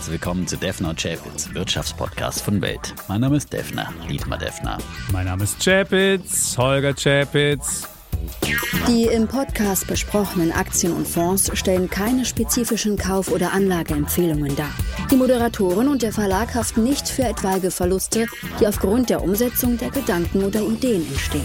herzlich willkommen zu Defner und Chapitz, Wirtschaftspodcast von Welt. Mein Name ist Defner, Dietmar Defner. Mein Name ist Chapitz, Holger Chapitz. Die im Podcast besprochenen Aktien und Fonds stellen keine spezifischen Kauf- oder Anlageempfehlungen dar. Die Moderatoren und der Verlag haften nicht für etwaige Verluste, die aufgrund der Umsetzung der Gedanken oder Ideen entstehen.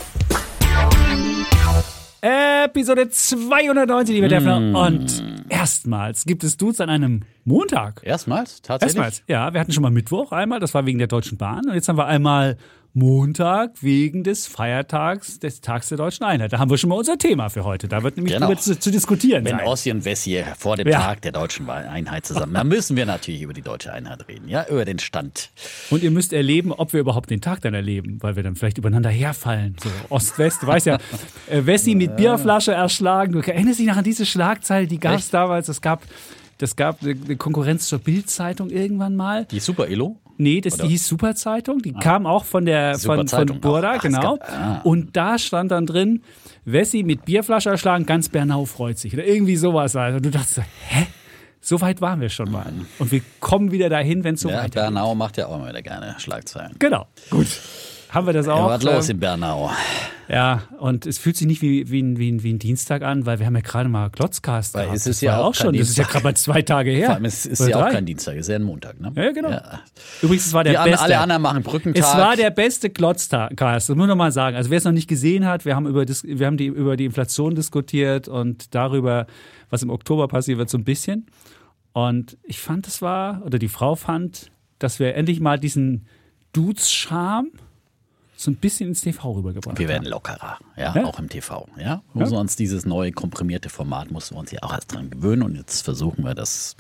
Episode 290, lieber Defner. Und erstmals gibt es Dudes an einem Montag. Erstmals? Tatsächlich? Erstmals, ja. Wir hatten schon mal Mittwoch einmal, das war wegen der Deutschen Bahn. Und jetzt haben wir einmal Montag wegen des Feiertags des Tags der Deutschen Einheit. Da haben wir schon mal unser Thema für heute. Da wird nämlich drüber zu diskutieren Wenn sein. Ossi und Wessi vor dem Tag der Deutschen Einheit zusammen, dann müssen wir natürlich über die Deutsche Einheit reden, ja, über den Stand. Und ihr müsst erleben, ob wir überhaupt den Tag dann erleben, weil wir dann vielleicht übereinander herfallen. So Ost-West, du weißt ja, Wessi mit Bierflasche erschlagen. Du erinnerst dich noch an diese Schlagzeile, die gab es damals. Es gab eine Konkurrenz zur Bild-Zeitung irgendwann mal. Die Super-Elo? Nee, die hieß Super-Zeitung. Die kam auch von Burda, genau. Und da stand dann drin, Wessi mit Bierflasche erschlagen, ganz Bernau freut sich. Oder irgendwie sowas. Also du dachtest, hä? So weit waren wir schon mal. Und wir kommen wieder dahin, wenn es so weit ist. Bernau macht ja auch immer wieder gerne Schlagzeilen. Genau, gut. Haben wir das auch? Was los in Bernau? Ja, und es fühlt sich nicht wie ein Dienstag an, weil wir haben ja gerade mal Glotzcast gehabt. Es ist ja auch schon. Das ist ja gerade mal 2 Tage her. Vor allem, es ist ja auch kein Dienstag, es ist ja ein Montag, ne? Ja, genau. Ja. Übrigens, es war der beste. Alle anderen machen Brückentag. Es war der beste Glotzcast, das muss man noch mal sagen. Also wer es noch nicht gesehen hat, wir haben über die Inflation diskutiert und darüber, was im Oktober passiert wird, so ein bisschen. Und ich fand, die Frau fand, dass wir endlich mal diesen Dudes-Charme so ein bisschen ins TV rübergebracht. Wir werden lockerer, ja, auch im TV. Ja? Müssen wir uns dieses neue komprimierte Format, mussten wir uns ja auch erst dran gewöhnen und jetzt versuchen wir das,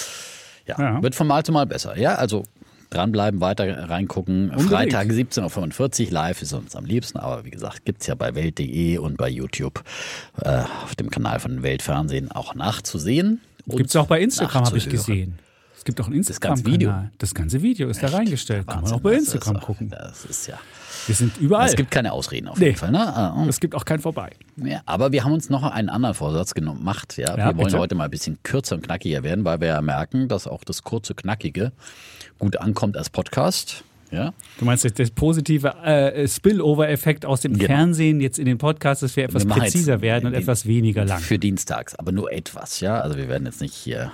wird von Mal zu Mal besser. Ja, also dranbleiben, weiter reingucken. Unbedingt. Freitag 17.45 Uhr live ist uns am liebsten, aber wie gesagt, gibt es ja bei Welt.de und bei YouTube auf dem Kanal von Weltfernsehen auch nachzusehen. Gibt es auch bei Instagram, habe ich gesehen. Es gibt auch ein Instagram-Kanal. Das ganze Video ist da reingestellt. Kann man auch bei Instagram gucken. Das ist ja. Wir sind überall. Es gibt keine Ausreden auf jeden Fall. Ne? Es gibt auch kein Vorbei. Ja, aber wir haben uns noch einen anderen Vorsatz gemacht. Ja? Wir wollen heute mal ein bisschen kürzer und knackiger werden, weil wir ja merken, dass auch das kurze, knackige gut ankommt als Podcast. Ja? Du meinst das positive Spillover-Effekt aus dem Fernsehen jetzt in den Podcast, dass wir etwas präziser werden und etwas weniger lang. Für dienstags, aber nur etwas. Ja, also wir werden jetzt nicht hier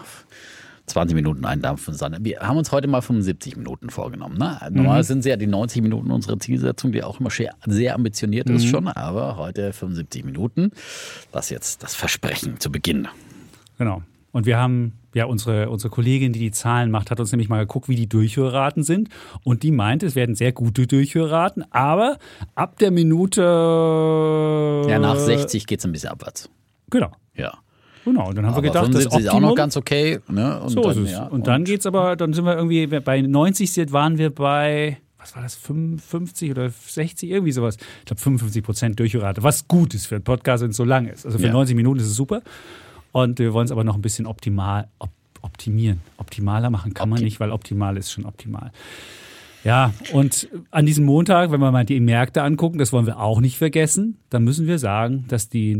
20 Minuten eindampfen, sondern wir haben uns heute mal 75 Minuten vorgenommen. Ne? Normal sind es ja die 90 Minuten unsere Zielsetzung, die auch immer sehr ambitioniert ist schon, aber heute 75 Minuten. Das ist jetzt das Versprechen zu Beginn. Genau. Und wir haben unsere Kollegin, die Zahlen macht, hat uns nämlich mal geguckt, wie die Durchhörraten sind. Und die meint, es werden sehr gute Durchhörraten, aber ab der Minute. Ja, nach 60 geht es ein bisschen abwärts. Genau. Ja. Genau, und dann haben wir gedacht, 75 das Optimum ist auch noch ganz okay. Ne? Und so dann, ist es. Und dann geht's aber, dann sind wir irgendwie bei 90 waren wir bei, was war das, 55 oder 60, irgendwie sowas. Ich glaube 55% Durchhörrate, was gut ist für einen Podcast, wenn es so lang ist. Also für 90 Minuten ist es super. Und wir wollen es aber noch ein bisschen optimieren. Optimaler machen kann man nicht, weil optimal ist schon optimal. Ja, und an diesem Montag, wenn wir mal die Märkte angucken, das wollen wir auch nicht vergessen, dann müssen wir sagen, dass die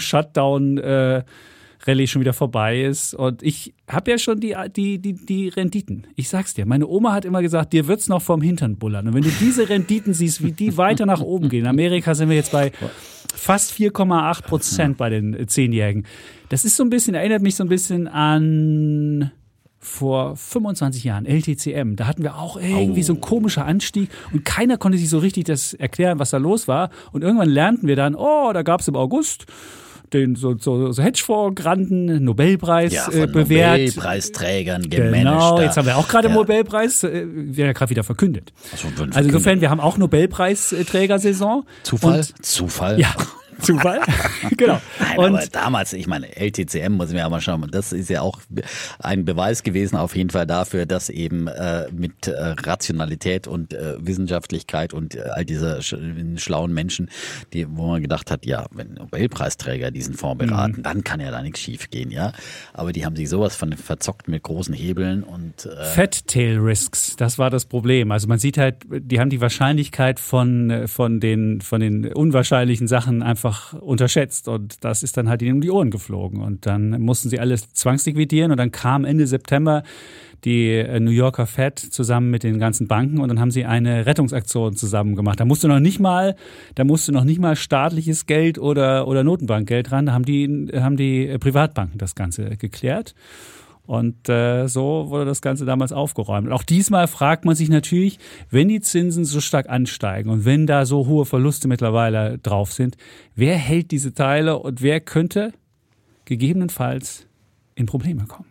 No-Shutdown-Rallye schon wieder vorbei ist. Und ich habe ja schon die Renditen. Ich sag's dir, meine Oma hat immer gesagt, dir wird's noch vom Hintern bullern. Und wenn du diese Renditen siehst, wie die weiter nach oben gehen, in Amerika sind wir jetzt bei fast 4,8% bei den 10-Jährigen. Das ist so ein bisschen, erinnert mich so ein bisschen an vor 25 Jahren, LTCM, da hatten wir auch irgendwie so einen komischen Anstieg und keiner konnte sich so richtig das erklären, was da los war. Und irgendwann lernten wir dann, da gab es im August den so Hedgefonds-Granden Nobelpreis bewährt. Nobelpreisträgern gemanagt. Genau, jetzt haben wir auch gerade Nobelpreis, wird ja gerade wieder verkündet. Also insofern, wir haben auch Nobelpreisträgersaison. Zufall? Ja. Zufall. Genau. Nein, aber damals, ich meine, LTCM muss man ja mal schauen, das ist ja auch ein Beweis gewesen auf jeden Fall dafür, dass eben mit Rationalität und Wissenschaftlichkeit und all diese schlauen Menschen, wo man gedacht hat, ja, wenn Nobelpreisträger diesen Fonds beraten, dann kann ja da nichts schief gehen, ja. Aber die haben sich sowas von verzockt mit großen Hebeln und Fat Tail Risks, das war das Problem. Also man sieht halt, die haben die Wahrscheinlichkeit von den unwahrscheinlichen Sachen einfach einfach unterschätzt und das ist dann halt ihnen um die Ohren geflogen und dann mussten sie alles zwangsliquidieren und dann kam Ende September die New Yorker Fed zusammen mit den ganzen Banken und dann haben sie eine Rettungsaktion zusammen gemacht. Da musste noch nicht mal staatliches Geld oder Notenbankgeld ran, da haben die Privatbanken das Ganze geklärt. Und so wurde das Ganze damals aufgeräumt. Und auch diesmal fragt man sich natürlich, wenn die Zinsen so stark ansteigen und wenn da so hohe Verluste mittlerweile drauf sind, wer hält diese Teile und wer könnte gegebenenfalls in Probleme kommen?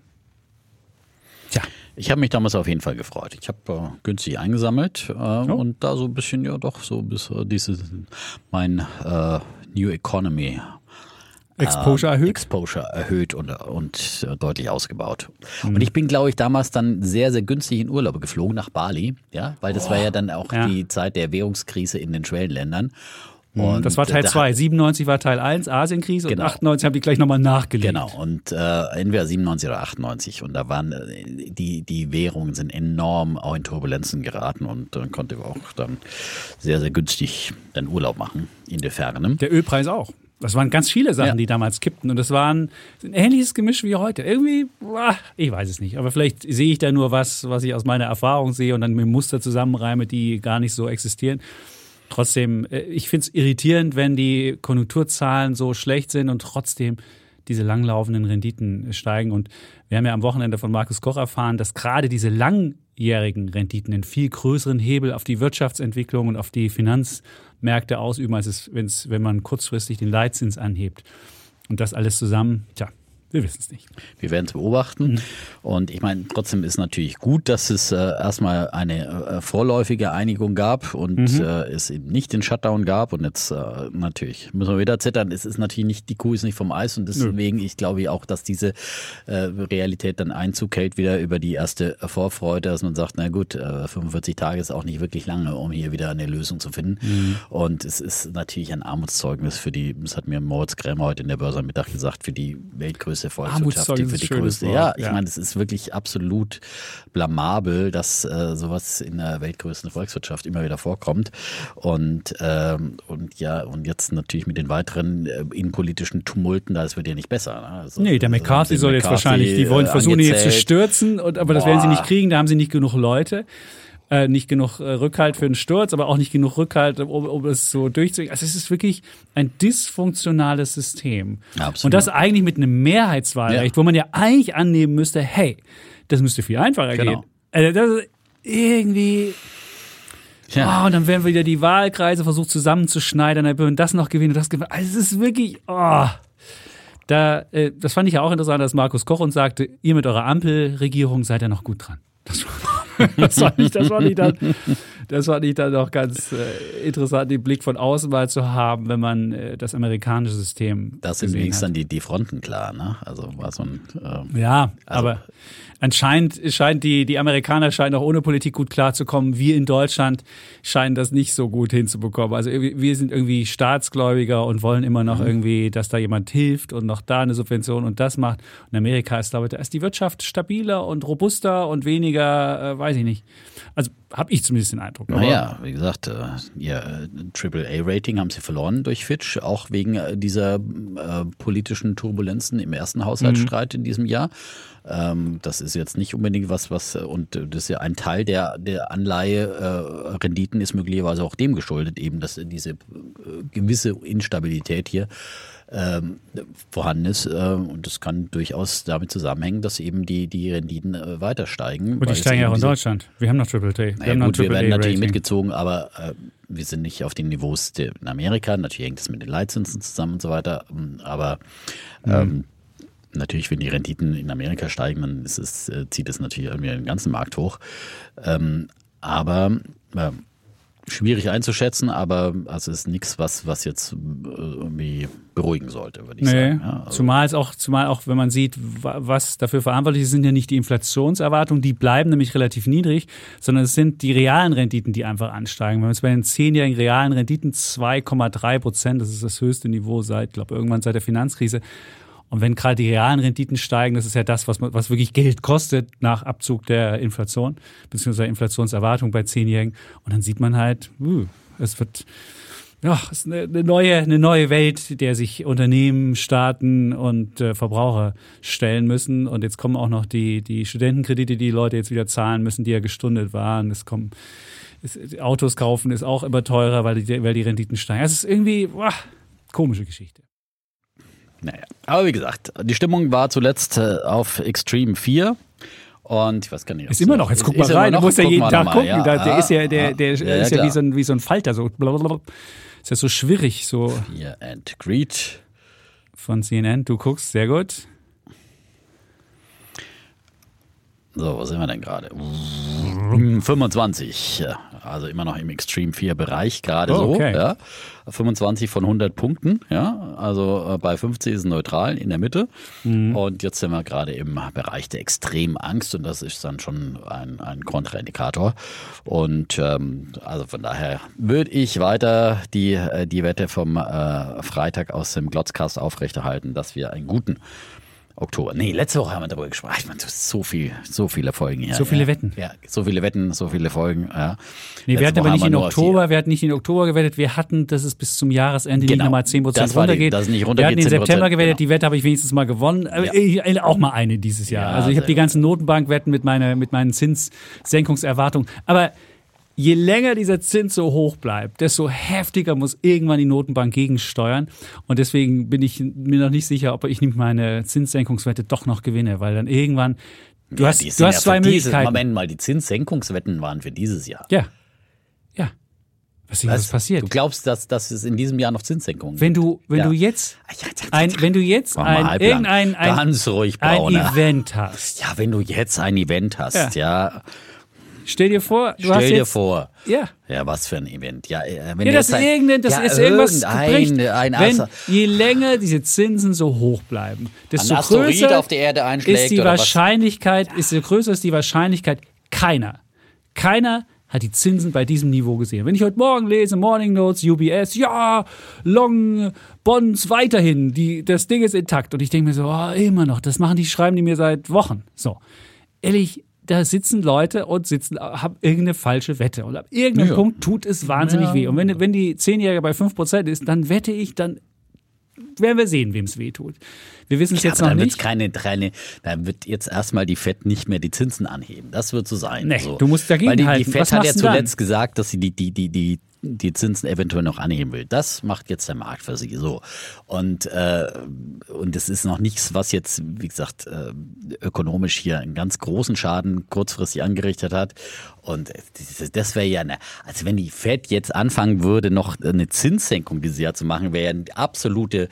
Tja. Ich habe mich damals auf jeden Fall gefreut. Ich habe günstig eingesammelt und da so ein bisschen, ja doch, so bis mein New Economy Exposure erhöht und deutlich ausgebaut. Und ich bin, glaube ich, damals dann sehr, sehr günstig in Urlaub geflogen nach Bali, ja, weil das war ja dann auch die Zeit der Währungskrise in den Schwellenländern. Und das war Teil 2. 97 war Teil 1, Asienkrise, genau. Und 98 haben die gleich nochmal nachgelegt. Genau, und entweder 97 oder 98. Und da waren die Währungen sind enorm auch in Turbulenzen geraten und dann konnte ich auch dann sehr, sehr günstig dann Urlaub machen in der Ferne. Der Ölpreis auch. Das waren ganz viele Sachen, die damals kippten. Und das war ein ähnliches Gemisch wie heute. Irgendwie, ich weiß es nicht. Aber vielleicht sehe ich da nur was ich aus meiner Erfahrung sehe und dann mit Muster zusammenreime, die gar nicht so existieren. Trotzdem, ich finde es irritierend, wenn die Konjunkturzahlen so schlecht sind und trotzdem diese langlaufenden Renditen steigen. Und wir haben ja am Wochenende von Markus Koch erfahren, dass gerade diese langjährigen Renditen einen viel größeren Hebel auf die Wirtschaftsentwicklung und auf die Finanzmärkte ausüben, als wenn man kurzfristig den Leitzins anhebt. Und das alles zusammen, wir wissen es nicht. Wir werden es beobachten. Und ich meine, trotzdem ist natürlich gut, dass es erstmal eine vorläufige Einigung gab und es eben nicht den Shutdown gab. Und jetzt natürlich müssen wir wieder zittern. Es ist natürlich nicht, die Kuh ist nicht vom Eis. Und deswegen, ich glaube auch, dass diese Realität dann Einzug hält wieder über die erste Vorfreude, dass man sagt, na gut, 45 Tage ist auch nicht wirklich lange, um hier wieder eine Lösung zu finden. Und es ist natürlich ein Armutszeugnis das hat mir Moritz Krämer heute in der Börse am Mittag gesagt, für die weltgrößte Volkswirtschaft, für die größte. Ich meine, es ist wirklich absolut blamabel, dass sowas in der weltgrößten Volkswirtschaft immer wieder vorkommt. Und jetzt natürlich mit den weiteren innenpolitischen Tumulten, das wird ja nicht besser. Ne? Also, der McCarthy soll jetzt wahrscheinlich, die wollen versuchen, ihn jetzt zu stürzen, aber das werden sie nicht kriegen, da haben sie nicht genug Leute. Nicht genug Rückhalt für den Sturz, aber auch nicht genug Rückhalt, um es so durchzuziehen. Also es ist wirklich ein dysfunktionales System. Absolut. Und das eigentlich mit einem Mehrheitswahlrecht, wo man ja eigentlich annehmen müsste, hey, das müsste viel einfacher gehen. Also das ist irgendwie... und dann werden wieder die Wahlkreise versucht zusammenzuschneidern, dann würden das noch gewinnen und das gewinnen. Also es ist wirklich... das fand ich ja auch interessant, dass Markus Koch uns sagte, ihr mit eurer Ampelregierung seid ja noch gut dran. Das fand ich dann noch ganz interessant, den Blick von außen mal zu haben, wenn man das amerikanische System das sind wenigstens dann die Fronten klar, ne? Also war so ein aber anscheinend die Amerikaner scheinen auch ohne Politik gut klarzukommen. Wir in Deutschland scheinen das nicht so gut hinzubekommen. Also wir sind irgendwie Staatsgläubiger und wollen immer noch irgendwie, dass da jemand hilft und noch da eine Subvention und das macht. Und in Amerika ist, glaube ich, da ist die Wirtschaft stabiler und robuster und weniger, weiß ich nicht. Also habe ich zumindest den Eindruck. Naja, wie gesagt, ihr AAA-Rating haben sie verloren durch Fitch, auch wegen dieser politischen Turbulenzen im ersten Haushaltsstreit in diesem Jahr. Das ist jetzt nicht unbedingt und das ist ja ein Teil der Anleihe-Renditen ist möglicherweise auch dem geschuldet, eben, dass diese gewisse Instabilität hier vorhanden ist. Und das kann durchaus damit zusammenhängen, dass eben die Renditen weiter steigen. Und die steigen ja auch in Deutschland. Wir haben noch AAA. Wir werden natürlich mitgezogen, aber wir sind nicht auf den Niveaus in Amerika. Natürlich hängt es mit den Leitzinsen zusammen und so weiter. Aber natürlich, wenn die Renditen in Amerika steigen, dann zieht es natürlich irgendwie den ganzen Markt hoch. Aber schwierig einzuschätzen, aber es ist nichts, was jetzt irgendwie beruhigen sollte, würde ich sagen. Ja, also zumal auch, wenn man sieht, was dafür verantwortlich ist, sind ja nicht die Inflationserwartungen, die bleiben nämlich relativ niedrig, sondern es sind die realen Renditen, die einfach ansteigen. Wenn man jetzt bei den 10-jährigen realen Renditen 2,3%, das ist das höchste Niveau seit der Finanzkrise. Und wenn gerade die realen Renditen steigen, das ist ja das, was wirklich Geld kostet nach Abzug der Inflation, beziehungsweise Inflationserwartung bei 10-Jährigen. Und dann sieht man halt, es wird Ach, es ist eine neue Welt, der sich Unternehmen, Staaten und Verbraucher stellen müssen. Und jetzt kommen auch noch die Studentenkredite, die Leute jetzt wieder zahlen müssen, die ja gestundet waren. Autos kaufen ist auch immer teurer, weil die Renditen steigen. Es ist irgendwie komische Geschichte. Naja, aber wie gesagt, die Stimmung war zuletzt auf Extreme 4. Und ich weiß gar nicht. Ist immer noch, jetzt guck mal rein, du musst ja jeden Tag gucken. Ja, der ist ja wie so ein Falter, so blablabla. Ist ja so schwierig, so. Fear and Greed. Von CNN, du guckst, sehr gut. So, wo sind wir denn gerade? 25, also immer noch im Extreme 4 Bereich, gerade okay. So. Ja. 25 von 100 Punkten, ja. Also bei 50 ist es neutral in der Mitte. Und jetzt sind wir gerade im Bereich der extremen Angst und das ist dann schon ein Kontraindikator. Und also von daher würde ich weiter die Wette vom Freitag aus dem Glotzcast aufrechterhalten, dass wir einen guten Oktober. Nee, letzte Woche haben wir darüber gesprochen. Ich meine, so viele Folgen hier. So viele Wetten. Ja, so viele Wetten, so viele Folgen. Ja. Nee, wir hatten aber nicht in Oktober, gewettet. Wir hatten, dass es bis zum Jahresende nicht nochmal 10% runtergeht. Das nicht wir hatten in 10%, September gewettet, die Wette habe ich wenigstens mal gewonnen. Auch mal eine dieses Jahr. Ja, also ich habe die ganzen Notenbankwetten mit meinen Zinssenkungserwartungen. Aber je länger dieser Zins so hoch bleibt, desto heftiger muss irgendwann die Notenbank gegensteuern. Und deswegen bin ich mir noch nicht sicher, ob ich nicht meine Zinssenkungswette doch noch gewinne, weil dann irgendwann, du hast zwei Möglichkeiten. Moment mal, die Zinssenkungswetten waren für dieses Jahr. Ja. Was ist passiert? Du glaubst, dass es in diesem Jahr noch Zinssenkungen Wenn du jetzt ein Event hast. Ja, wenn du jetzt ein Event hast, ja. Stell dir vor, Ja. Ja, was für ein Event. Ja, ist irgendwas geprägt. Je länger diese Zinsen so hoch bleiben, desto größer auf die Erde einschlägt, ist die Wahrscheinlichkeit, keiner hat die Zinsen bei diesem Niveau gesehen. Wenn ich heute Morgen lese, Morning Notes, UBS, ja, Long Bonds weiterhin, das Ding ist intakt. Und ich denke mir so, immer noch, schreiben die mir seit Wochen. So, ehrlich, da sitzen Leute und haben irgendeine falsche Wette. Und ab irgendeinem Punkt tut es wahnsinnig weh. Und wenn die 10-Jährige bei 5% ist, dann wette ich, dann werden wir sehen, wem es weh tut. Wir wissen es jetzt noch nicht. Dann wird jetzt erstmal die FED nicht mehr die Zinsen anheben. Das wird so sein. Nee, so. Du musst dagegen halten. Weil die FED hat ja zuletzt gesagt, dass sie die Zinsen eventuell noch anheben will. Das macht jetzt der Markt für sie so. Und es ist noch nichts, was jetzt, wie gesagt, ökonomisch hier einen ganz großen Schaden kurzfristig angerichtet hat. Und das wäre ja also wenn die FED jetzt anfangen würde, noch eine Zinssenkung dieses Jahr zu machen, wäre ja eine absolute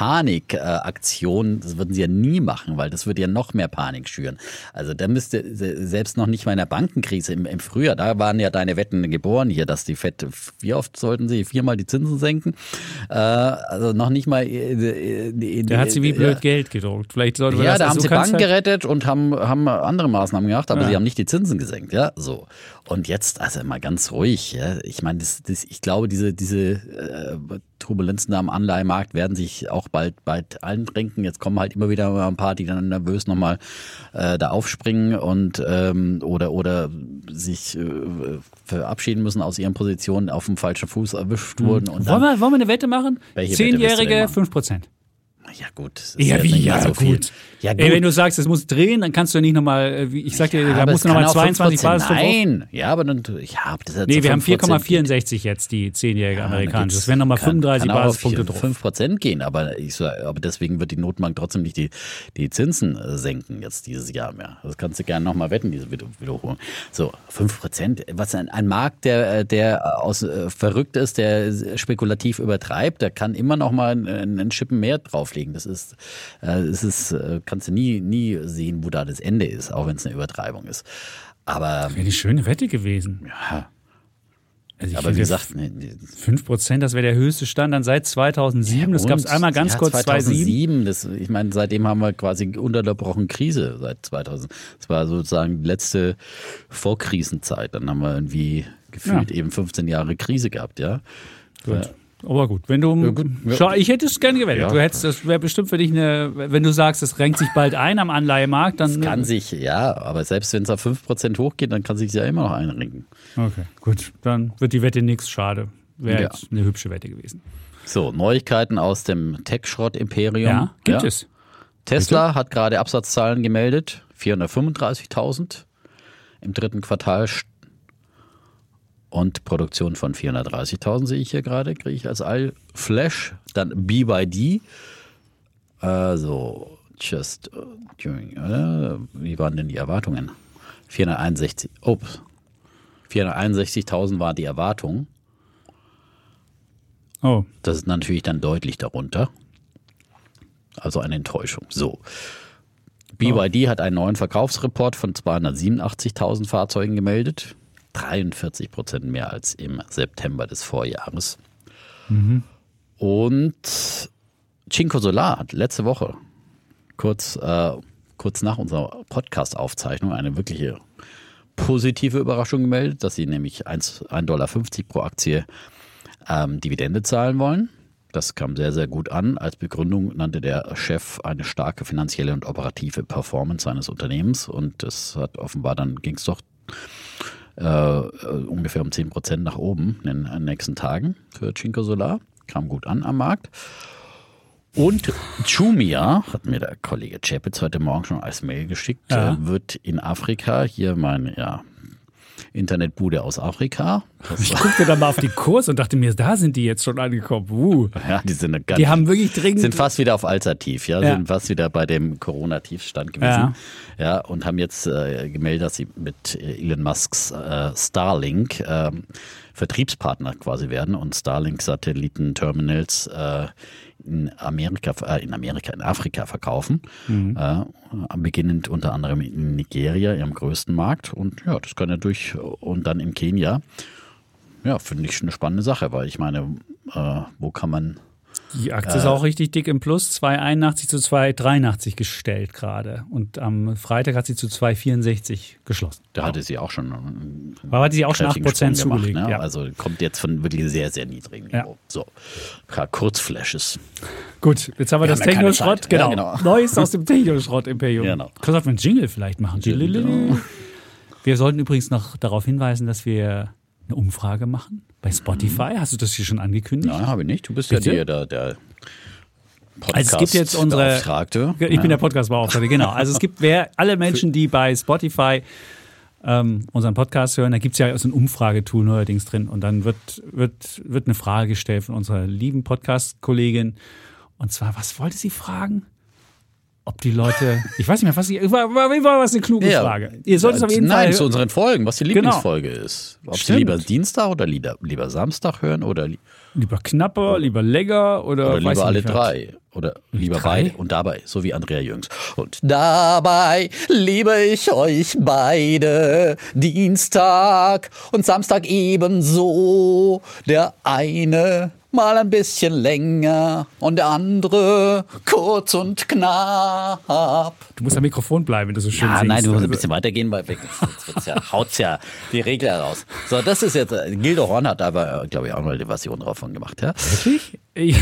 Panikaktion. Das würden sie ja nie machen, weil das würde ja noch mehr Panik schüren. Also da müsste selbst noch nicht mal in der Bankenkrise im Frühjahr, da waren ja deine Wetten geboren hier, dass die FED, wie oft sollten sie 4-mal die Zinsen senken? Also noch nicht mal. Da hat sie wie blöd Geld gedruckt. Vielleicht sollte man da haben sie Banken gerettet und haben andere Maßnahmen gemacht, aber sie haben nicht die Zinsen gesenkt, ja, so. Und jetzt, also mal ganz ruhig, ja. Ich meine, ich glaube, diese Turbulenzen am Anleihemarkt werden sich auch bald einrenken. Jetzt kommen halt immer wieder mal ein paar, die dann nervös nochmal da aufspringen und oder sich verabschieden müssen aus ihren Positionen, auf dem falschen Fuß erwischt wurden. Und wollen wir eine Wette machen? 10-Jährige 5%. Ja gut. Ja, gut. Ja, gut. Ey, wenn du sagst, es muss drehen, dann kannst du ja nicht nochmal, ich sag dir, da musst du nochmal 22 Basispunkte. Nein, ja, aber dann, das ist nee, wir haben 4,64 jetzt, die 10-jährige amerikanische. Das wären nochmal 35 Basispunkte drauf. 5% gehen, aber deswegen wird die Notenbank trotzdem nicht die Zinsen senken jetzt dieses Jahr mehr. Das kannst du gerne nochmal wetten, diese Wiederholung. So, 5%, was ein Markt, der aus verrückt ist, der spekulativ übertreibt, der kann immer noch mal einen Schippen mehr drauflegen. Das ist kannst du nie sehen, wo da das Ende ist, auch wenn es eine Übertreibung ist. Aber das wäre eine schöne Wette gewesen. Ja. Also aber wie gesagt, 5%, das wäre der höchste Stand dann seit 2007. Ja, das gab es einmal ganz kurz 2007. Ich meine, seitdem haben wir quasi ununterbrochen Krise seit 2000. Das war sozusagen die letzte Vorkrisenzeit. Dann haben wir irgendwie gefühlt eben 15 Jahre Krise gehabt, ja. Gut. Aber gut, wenn du. Ich hätte es gerne gewettet. Ja. Das wäre bestimmt für dich wenn du sagst, es renkt sich bald ein am Anleihemarkt, dann. Das kann sich, aber selbst wenn es auf 5% hochgeht, dann kann sich ja immer noch einrenken. Okay, gut. Dann wird die Wette nichts, schade. Wäre jetzt eine hübsche Wette gewesen. So, Neuigkeiten aus dem Tech-Schrott-Imperium. Ja, gibt es. Tesla hat gerade Absatzzahlen gemeldet, 435.000 im dritten Quartal und Produktion von 430.000 sehe ich hier gerade, kriege ich als Flash. Dann BYD, just during, wie waren denn die Erwartungen? 461.000 war die Erwartung. Oh. Das ist natürlich dann deutlich darunter. Also eine Enttäuschung. So. BYD hat einen neuen Verkaufsreport von 287.000 Fahrzeugen gemeldet. 43% mehr als im September des Vorjahres. Und Cinco Solar hat letzte Woche, kurz nach unserer Podcast-Aufzeichnung, eine wirkliche positive Überraschung gemeldet, dass sie nämlich $1,50 pro Aktie Dividende zahlen wollen. Das kam sehr, sehr gut an. Als Begründung nannte der Chef eine starke finanzielle und operative Performance seines Unternehmens. Und das hat offenbar, dann ging es doch ungefähr um 10% nach oben in den nächsten Tagen für Cinco Solar. Kam gut an am Markt. Und Jumia, hat mir der Kollege Chapitz heute Morgen schon als Mail geschickt, wird in Afrika, hier meine Internetbude aus Afrika. Ich guckte dann mal auf die Kurs und dachte mir, da sind die jetzt schon angekommen. Ja, die haben wirklich dringend. Sind fast wieder auf Allzeittief, sind fast wieder bei dem Corona-Tiefstand gewesen. Ja, und haben jetzt gemeldet, dass sie mit Elon Musks Starlink Vertriebspartner quasi werden und Starlink-Satelliten-Terminals in Afrika verkaufen. Beginnend unter anderem in Nigeria, ihrem größten Markt. Und ja, das kann und dann in Kenia. Ja, finde ich eine spannende Sache, weil ich meine, wo kann man... Die Aktie ist auch richtig dick im Plus, 2,81 zu 2,83 gestellt gerade. Und am Freitag hat sie zu 2,64 geschlossen. Da hatte sie auch schon 8% zugelegt. Ne? Ja. Also kommt jetzt von wirklich sehr, sehr niedrigem Niveau. Ja. So, Kurzflashes. Gut, jetzt haben wir das Technoschrott. Ja, genau. Neues aus dem Technoschrott-Imperium. Genau. Kannst du einen Jingle vielleicht machen? Genau. Wir sollten übrigens noch darauf hinweisen, dass wir eine Umfrage machen bei Spotify. Hast du das hier schon angekündigt? Nein, habe ich nicht. Du bist ja der Podcast-Beauftragte. Also es gibt jetzt ich bin der Podcast-Beauftragte, genau. Also es gibt alle Menschen, die bei Spotify unseren Podcast hören, da gibt es ja so ein Umfragetool neuerdings drin und dann wird eine Frage gestellt von unserer lieben Podcast-Kollegin. Und zwar, was wollte sie fragen? Ob die Leute, ich weiß nicht mehr, was eine kluge Frage. Ihr solltet es auf jeden Fall. Nein, zu unseren Folgen, was die Lieblingsfolge ist. Ob Sie lieber Dienstag oder lieber Samstag hören oder lieber knapper, lieber länger oder lieber alle drei. Oder lieber beide und dabei, so wie Andrea Jüngs. Und dabei liebe ich euch beide, Dienstag und Samstag ebenso. Der eine mal ein bisschen länger und der andere kurz und knapp. Du musst am Mikrofon bleiben, wenn du so schön singst. Nein, du musst ein bisschen weitergehen, weil haut's ja die Regel heraus. So, das ist jetzt, Gildo Horn hat aber, glaube ich, auch mal die Version davon gemacht. Ja? Wirklich?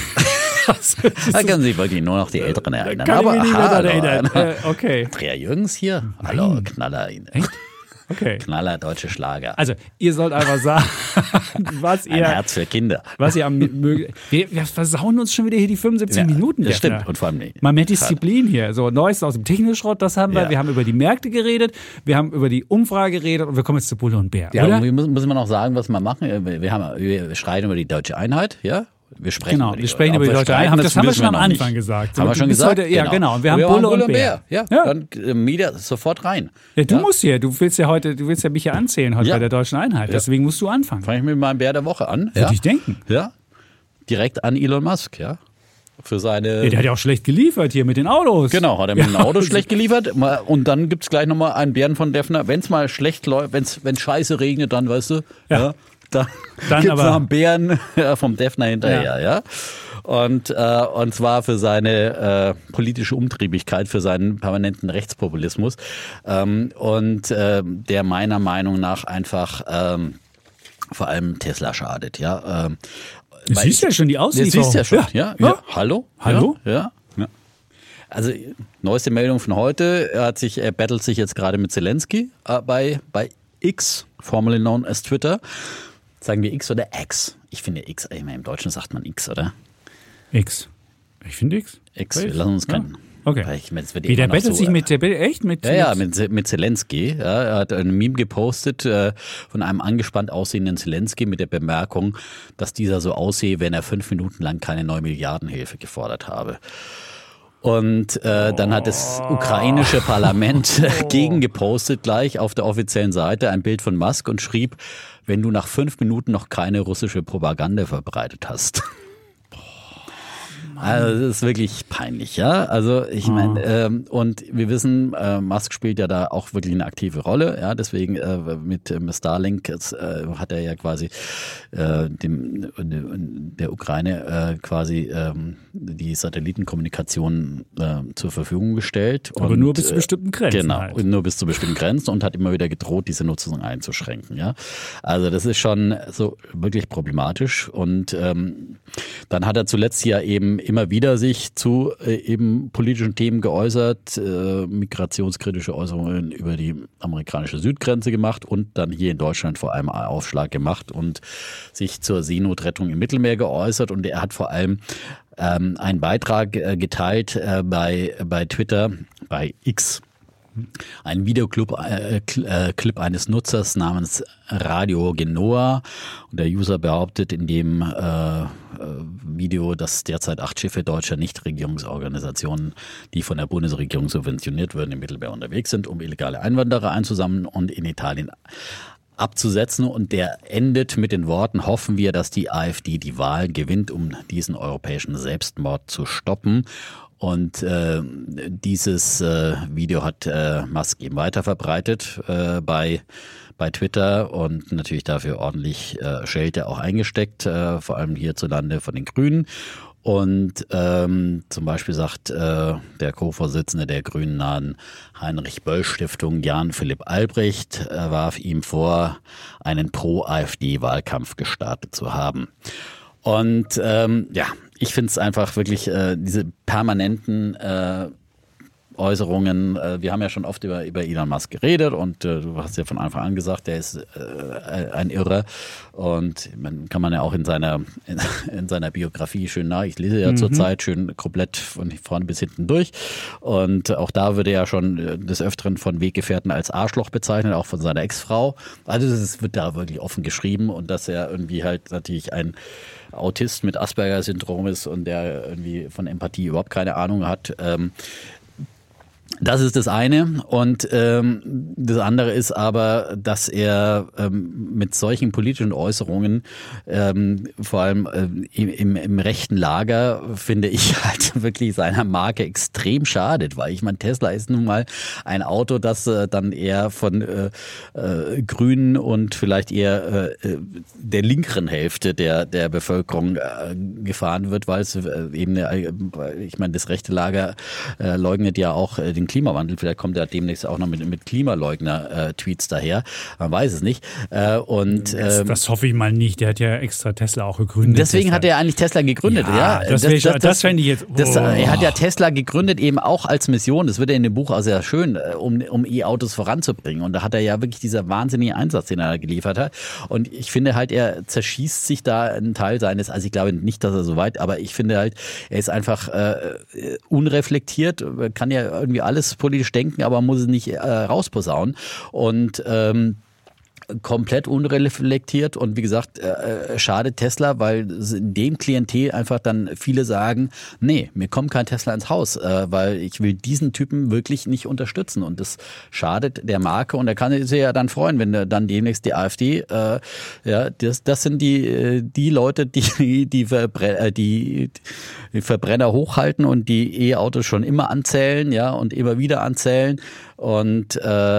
Da können sich wirklich nur noch die Älteren erinnern. Kann ich mich nicht mehr erinnern. Okay. Andrea Jürgens hier, hallo, Knaller. Echt? Okay. Knaller deutsche Schlager. Also, ihr sollt einfach sagen, was ihr... Ein Herz für Kinder. Was ihr am mögt. Wir versauen uns schon wieder hier die 75 Minuten. Das stimmt. Und vor allem nicht. Mal mehr Disziplin hier. So, Neues aus dem Technoschrott, das haben wir. Ja. Wir haben über die Märkte geredet, wir haben über die Umfrage geredet und wir kommen jetzt zu Bulle und Bär. Ja, oder? Und müssen wir noch sagen, was wir machen. Wir schreien über die deutsche Einheit, ja? Wir sprechen über die deutsche Einheit. Das haben wir schon am Anfang gesagt. Haben wir schon gesagt? Heute, ja, genau. Und wir haben Bulle und Bär. Ja, dann Media sofort rein. Ja, du musst du willst ja mich hier anzählen heute bei der deutschen Einheit. Ja. Deswegen musst du anfangen. Fange ich mit meinem Bär der Woche an. Würde ich denken. Ja. Direkt an Elon Musk, ja. Für seine. Der hat ja auch schlecht geliefert hier mit den Autos. Genau, hat er mit den Autos schlecht geliefert. Und dann gibt es gleich nochmal einen Bären von Defner. Wenn es mal schlecht läuft, wenn scheiße regnet, dann weißt du. Ja. Dann gibt es noch einen Bären vom Defner hinterher, ja. Und zwar für seine politische Umtriebigkeit, für seinen permanenten Rechtspopulismus. Der meiner Meinung nach einfach vor allem Tesla schadet, ja. Du siehst ja schon die Auslieferung. Du siehst ja schon, ja. Hallo? Hallo? Ja. Also, neueste Meldung von heute, er battelt sich jetzt gerade mit Zelensky bei X, formerly known as Twitter. Sagen wir X oder X? Ich finde X, ich meine, im Deutschen sagt man X, oder? X. Ich finde X. X, wir lassen uns kennen. Okay. Weil ich meine, es wird Wie, der immer noch bettelt so, sich echt? Mit Zelensky. Ja, er hat ein Meme gepostet von einem angespannt aussehenden Zelensky mit der Bemerkung, dass dieser so aussehe, wenn er 5 Minuten lang keine neue Milliardenhilfe gefordert habe. Und dann hat das ukrainische Parlament gegengepostet gleich auf der offiziellen Seite ein Bild von Musk und schrieb, wenn du nach 5 Minuten noch keine russische Propaganda verbreitet hast. Also das ist wirklich peinlich, ja. Also ich meine, und wir wissen, Musk spielt ja da auch wirklich eine aktive Rolle, ja. Deswegen mit Starlink hat er ja quasi der Ukraine quasi die Satellitenkommunikation zur Verfügung gestellt. Aber und, nur bis zu bestimmten Grenzen. Genau, halt. nur bis zu bestimmten Grenzen und hat immer wieder gedroht, diese Nutzung einzuschränken, ja. Also das ist schon so wirklich problematisch. Und dann hat er zuletzt ja eben immer wieder sich zu eben politischen Themen geäußert, migrationskritische Äußerungen über die amerikanische Südgrenze gemacht und dann hier in Deutschland vor allem einen Aufschlag gemacht und sich zur Seenotrettung im Mittelmeer geäußert. Und er hat vor allem einen Beitrag geteilt bei Twitter, bei X. Ein Videoclip eines Nutzers namens Radio Genoa. Und der User behauptet in dem Video, dass derzeit 8 Schiffe deutscher Nichtregierungsorganisationen, die von der Bundesregierung subventioniert werden, im Mittelmeer unterwegs sind, um illegale Einwanderer einzusammeln und in Italien abzusetzen. Und der endet mit den Worten: Hoffen wir, dass die AfD die Wahl gewinnt, um diesen europäischen Selbstmord zu stoppen. Und dieses Video hat Musk eben weiterverbreitet bei Twitter und natürlich dafür ordentlich Schelte auch eingesteckt, vor allem hierzulande von den Grünen. Und zum Beispiel sagt der Co-Vorsitzende der Grünen nahen Heinrich-Böll-Stiftung, Jan-Philipp Albrecht, warf ihm vor, einen Pro-AfD-Wahlkampf gestartet zu haben. Und ich finde es einfach wirklich diese permanenten Äußerungen. Wir haben ja schon oft über Elon Musk geredet und du hast ja von Anfang an gesagt, der ist ein Irrer und kann man ja auch in seiner Biografie schön nach. Ich lese ja zurzeit schön komplett von vorne bis hinten durch und auch da wird er ja schon des Öfteren von Weggefährten als Arschloch bezeichnet, auch von seiner Ex-Frau. Also das wird da wirklich offen geschrieben und dass er irgendwie halt natürlich ein Autist mit Asperger-Syndrom ist und der irgendwie von Empathie überhaupt keine Ahnung hat. Das ist das eine. Und das andere ist aber, dass er mit solchen politischen Äußerungen, vor allem im rechten Lager, finde ich halt wirklich seiner Marke extrem schadet. Weil ich meine, Tesla ist nun mal ein Auto, das dann eher von Grünen und vielleicht eher der linkeren Hälfte der Bevölkerung gefahren wird, weil es eben, ich meine, das rechte Lager leugnet ja auch den Klimawandel. Vielleicht kommt er demnächst auch noch mit Klimaleugner-Tweets daher. Man weiß es nicht. Das hoffe ich mal nicht. Der hat ja extra Tesla auch gegründet. Deswegen hat er eigentlich Tesla gegründet. Ja, das fände ich jetzt. Er hat ja Tesla gegründet eben auch als Mission. Das wird ja in dem Buch auch sehr schön, um E-Autos voranzubringen. Und da hat er ja wirklich dieser wahnsinnige Einsatz, den er geliefert hat. Und ich finde halt, er zerschießt sich da einen Teil seines, also ich glaube nicht, dass er so weit, aber ich finde halt, er ist einfach unreflektiert, kann ja irgendwie alles politisch denken, aber muss es nicht rausposaunen. Und komplett unreflektiert und wie gesagt, schadet Tesla, weil in dem Klientel einfach dann viele sagen, nee, mir kommt kein Tesla ins Haus, weil ich will diesen Typen wirklich nicht unterstützen und das schadet der Marke und er kann sich ja dann freuen, wenn dann demnächst die AfD, das sind die Leute, die Verbrenner hochhalten und die E-Autos schon immer anzählen, ja, und immer wieder anzählen und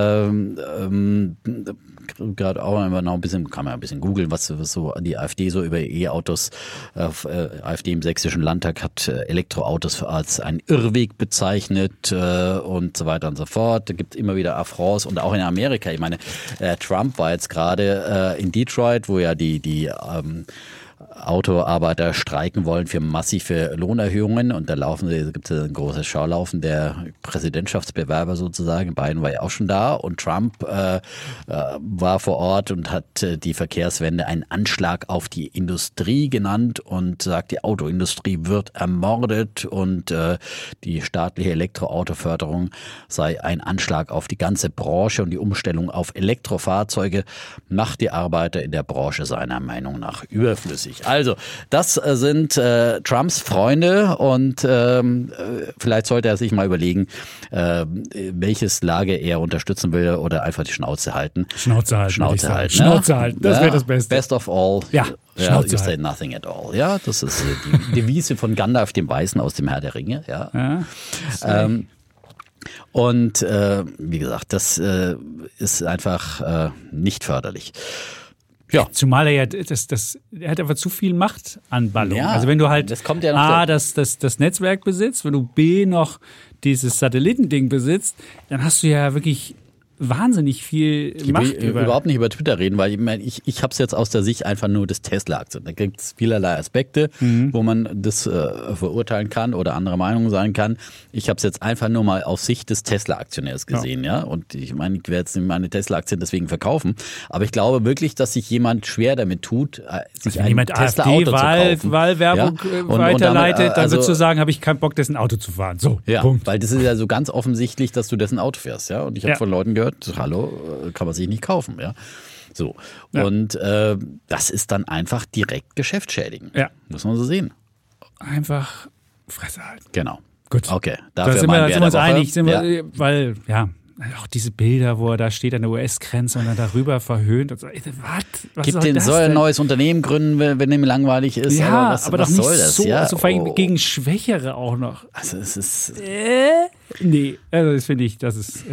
gerade auch immer noch ein bisschen, kann man ein bisschen googeln, was so die AfD so über E-Autos, AfD im Sächsischen Landtag hat Elektroautos als einen Irrweg bezeichnet und so weiter und so fort. Da gibt es immer wieder Affronts und auch in Amerika. Ich meine, Trump war jetzt gerade in Detroit, wo ja die Autoarbeiter streiken wollen für massive Lohnerhöhungen und da gibt es ein großes Schaulaufen der Präsidentschaftsbewerber sozusagen. Biden war ja auch schon da und Trump war vor Ort und hat die Verkehrswende einen Anschlag auf die Industrie genannt und sagt, die Autoindustrie wird ermordet und die staatliche Elektroautoförderung sei ein Anschlag auf die ganze Branche und die Umstellung auf Elektrofahrzeuge macht die Arbeiter in der Branche seiner Meinung nach überflüssig. Also, das sind Trumps Freunde und vielleicht sollte er sich mal überlegen, welches Lager er unterstützen will oder einfach die Schnauze halten. Schnauze halten. Schnauze halten, das wäre das Beste. Best of all. Ja, you say nothing at all. Ja, das ist die Devise von Gandalf dem Weißen aus dem Herr der Ringe. Ja. Und wie gesagt, das ist einfach nicht förderlich. Ja. Zumal er er hat einfach zu viel Machtanballung. Ja, also wenn du halt das kommt ja noch A, das Netzwerk besitzt, wenn du B, noch dieses Satellitending besitzt, dann hast du ja wirklich wahnsinnig viel Macht. Ich will überhaupt nicht über Twitter reden, weil ich habe es jetzt aus der Sicht einfach nur des Tesla-Aktien. Da gibt es vielerlei Aspekte, wo man das verurteilen kann oder anderer Meinung sein kann. Ich habe es jetzt einfach nur mal aus Sicht des Tesla-Aktionärs gesehen, ja. Und ich meine, ich werde jetzt meine Tesla-Aktien deswegen verkaufen. Aber ich glaube wirklich, dass sich jemand schwer damit tut, sich ein Tesla-Auto zu kaufen. Wahlwerbung weiterleitet, dann würdest du sagen, habe ich keinen Bock, dessen Auto zu fahren. So, ja, Punkt. Weil das ist ja so ganz offensichtlich, dass du dessen Auto fährst, ja. Und ich habe von Leuten gehört, hallo, kann man sich nicht kaufen, ja. So. Ja. Und das ist dann einfach direkt geschäftsschädigend. Ja. Muss man so sehen. Einfach Fresse halten. Genau. Gut. Okay. Da sind wir uns einig, weil, auch diese Bilder, wo er da steht an der US-Grenze und dann darüber verhöhnt und so. Was Gibt den soll ein neues Unternehmen gründen, wenn ihm langweilig ist. Ja, aber doch nicht so. Ja? Also vor allem gegen Schwächere auch noch. Also es ist... Nee, also das finde ich, das ist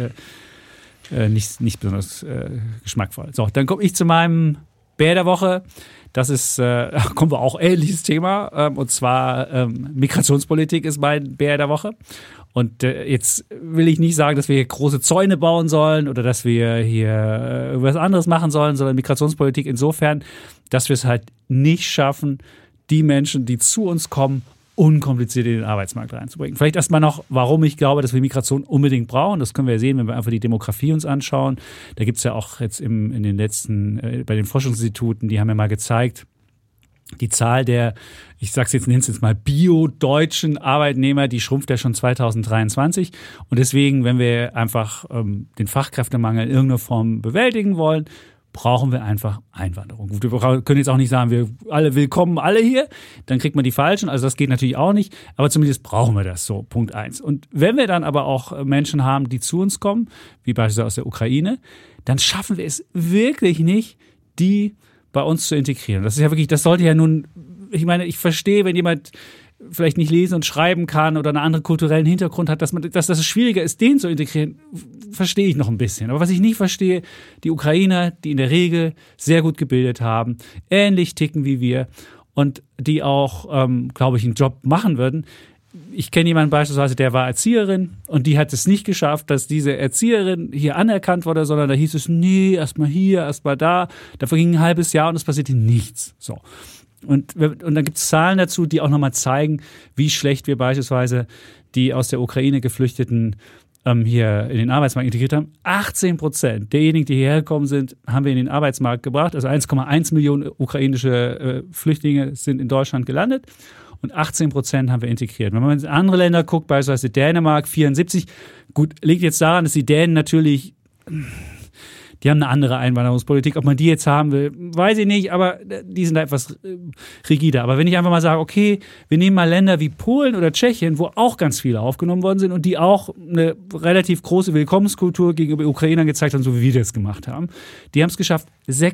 nicht besonders geschmackvoll. So, dann komme ich zu meinem Bär der Woche. Das ist, kommen wir auch ähnliches Thema. Und zwar Migrationspolitik ist mein Bär der Woche. Und jetzt will ich nicht sagen, dass wir hier große Zäune bauen sollen oder dass wir hier was anderes machen sollen, sondern Migrationspolitik insofern, dass wir es halt nicht schaffen, die Menschen, die zu uns kommen, unkompliziert in den Arbeitsmarkt reinzubringen. Vielleicht erstmal noch, warum ich glaube, dass wir Migration unbedingt brauchen. Das können wir ja sehen, wenn wir einfach die Demografie uns anschauen. Da gibt es ja auch jetzt in den letzten, bei den Forschungsinstituten, die haben ja mal gezeigt, die Zahl der, ich sag's jetzt, nenn's jetzt mal bio-deutschen Arbeitnehmer, die schrumpft ja schon 2023. Und deswegen, wenn wir einfach den Fachkräftemangel in irgendeiner Form bewältigen wollen, brauchen wir einfach Einwanderung. Gut, wir können jetzt auch nicht sagen, wir alle willkommen, alle hier, dann kriegt man die Falschen, also das geht natürlich auch nicht, aber zumindest brauchen wir das so, Punkt 1. Und wenn wir dann aber auch Menschen haben, die zu uns kommen, wie beispielsweise aus der Ukraine, dann schaffen wir es wirklich nicht, die bei uns zu integrieren. Das ist ja wirklich, das sollte ja nun, ich meine, ich verstehe, wenn jemand vielleicht nicht lesen und schreiben kann oder einen anderen kulturellen Hintergrund hat, dass das schwieriger ist, den zu integrieren, verstehe ich noch ein bisschen. Aber was ich nicht verstehe, die Ukrainer, die in der Regel sehr gut gebildet haben, ähnlich ticken wie wir und die auch, glaube ich, einen Job machen würden. Ich kenne jemanden beispielsweise, der war Erzieherin und die hat es nicht geschafft, dass diese Erzieherin hier anerkannt wurde, sondern da hieß es, nee, erstmal hier, erstmal da. Da verging ein halbes Jahr und es passierte nichts. So. Und dann gibt es Zahlen dazu, die auch nochmal zeigen, wie schlecht wir beispielsweise die aus der Ukraine Geflüchteten hier in den Arbeitsmarkt integriert haben. 18% derjenigen, die hierher gekommen sind, haben wir in den Arbeitsmarkt gebracht. Also 1,1 Millionen ukrainische Flüchtlinge sind in Deutschland gelandet und 18% haben wir integriert. Wenn man in andere Länder guckt, beispielsweise Dänemark 74, gut, liegt jetzt daran, dass die Dänen natürlich... Die haben eine andere Einwanderungspolitik. Ob man die jetzt haben will, weiß ich nicht, aber die sind da etwas rigider. Aber wenn ich einfach mal sage, okay, wir nehmen mal Länder wie Polen oder Tschechien, wo auch ganz viele aufgenommen worden sind und die auch eine relativ große Willkommenskultur gegenüber Ukrainern gezeigt haben, so wie wir das gemacht haben. Die haben es geschafft,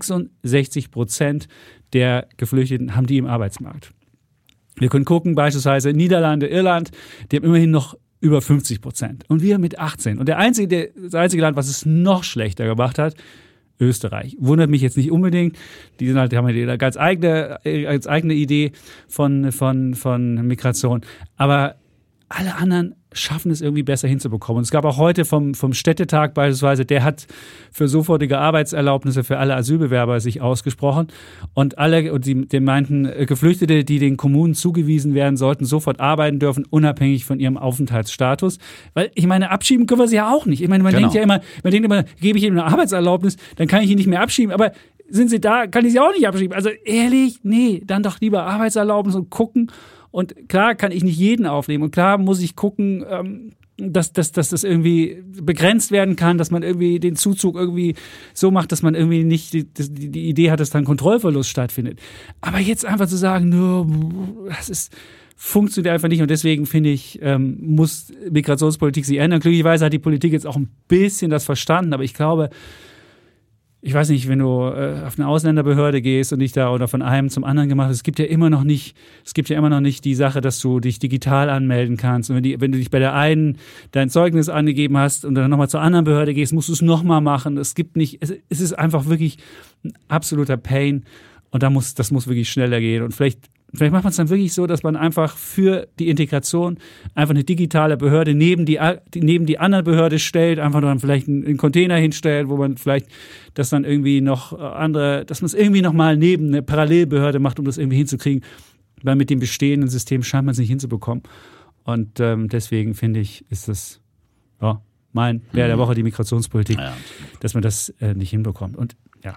66% der Geflüchteten haben die im Arbeitsmarkt. Wir können gucken, beispielsweise Niederlande, Irland, die haben immerhin noch über 50%. Und wir mit 18. Und das einzige Land, was es noch schlechter gemacht hat, Österreich. Wundert mich jetzt nicht unbedingt. Die haben eine ganz eigene Idee von Migration. Aber alle anderen schaffen es irgendwie besser hinzubekommen. Und es gab auch heute vom Städtetag beispielsweise, der hat für sofortige Arbeitserlaubnisse für alle Asylbewerber sich ausgesprochen und die meinten, Geflüchtete, die den Kommunen zugewiesen werden, sollten sofort arbeiten dürfen, unabhängig von ihrem Aufenthaltsstatus. Weil ich meine, abschieben können wir sie ja auch nicht. Ich meine, man denkt immer, gebe ich ihm eine Arbeitserlaubnis, dann kann ich ihn nicht mehr abschieben, aber sind sie da, kann ich sie auch nicht abschieben. Also ehrlich, nee, dann doch lieber Arbeitserlaubnis und gucken. Und klar kann ich nicht jeden aufnehmen und klar muss ich gucken, dass das irgendwie begrenzt werden kann, dass man irgendwie den Zuzug irgendwie so macht, dass man irgendwie nicht die Idee hat, dass dann Kontrollverlust stattfindet. Aber jetzt einfach zu sagen, funktioniert einfach nicht und deswegen finde ich, muss Migrationspolitik sich ändern. Glücklicherweise hat die Politik jetzt auch ein bisschen das verstanden, aber ich glaube, ich weiß nicht, wenn du auf eine Ausländerbehörde gehst und dich da oder von einem zum anderen gemacht hast, es gibt ja immer noch nicht die Sache, dass du dich digital anmelden kannst. Und wenn du dich bei der einen dein Zeugnis angegeben hast und dann nochmal zur anderen Behörde gehst, musst du es nochmal machen. Es ist einfach wirklich ein absoluter Pain und das muss wirklich schneller gehen. Und vielleicht macht man es dann wirklich so, dass man einfach für die Integration einfach eine digitale Behörde neben die andere Behörde stellt, einfach dann vielleicht einen Container hinstellt, wo man vielleicht das dann irgendwie dass man es irgendwie nochmal neben eine Parallelbehörde macht, um das irgendwie hinzukriegen, weil mit dem bestehenden System scheint man es nicht hinzubekommen. Und deswegen finde ich, ist das mein Bär der Woche, die Migrationspolitik, dass man das nicht hinbekommt. Und ja.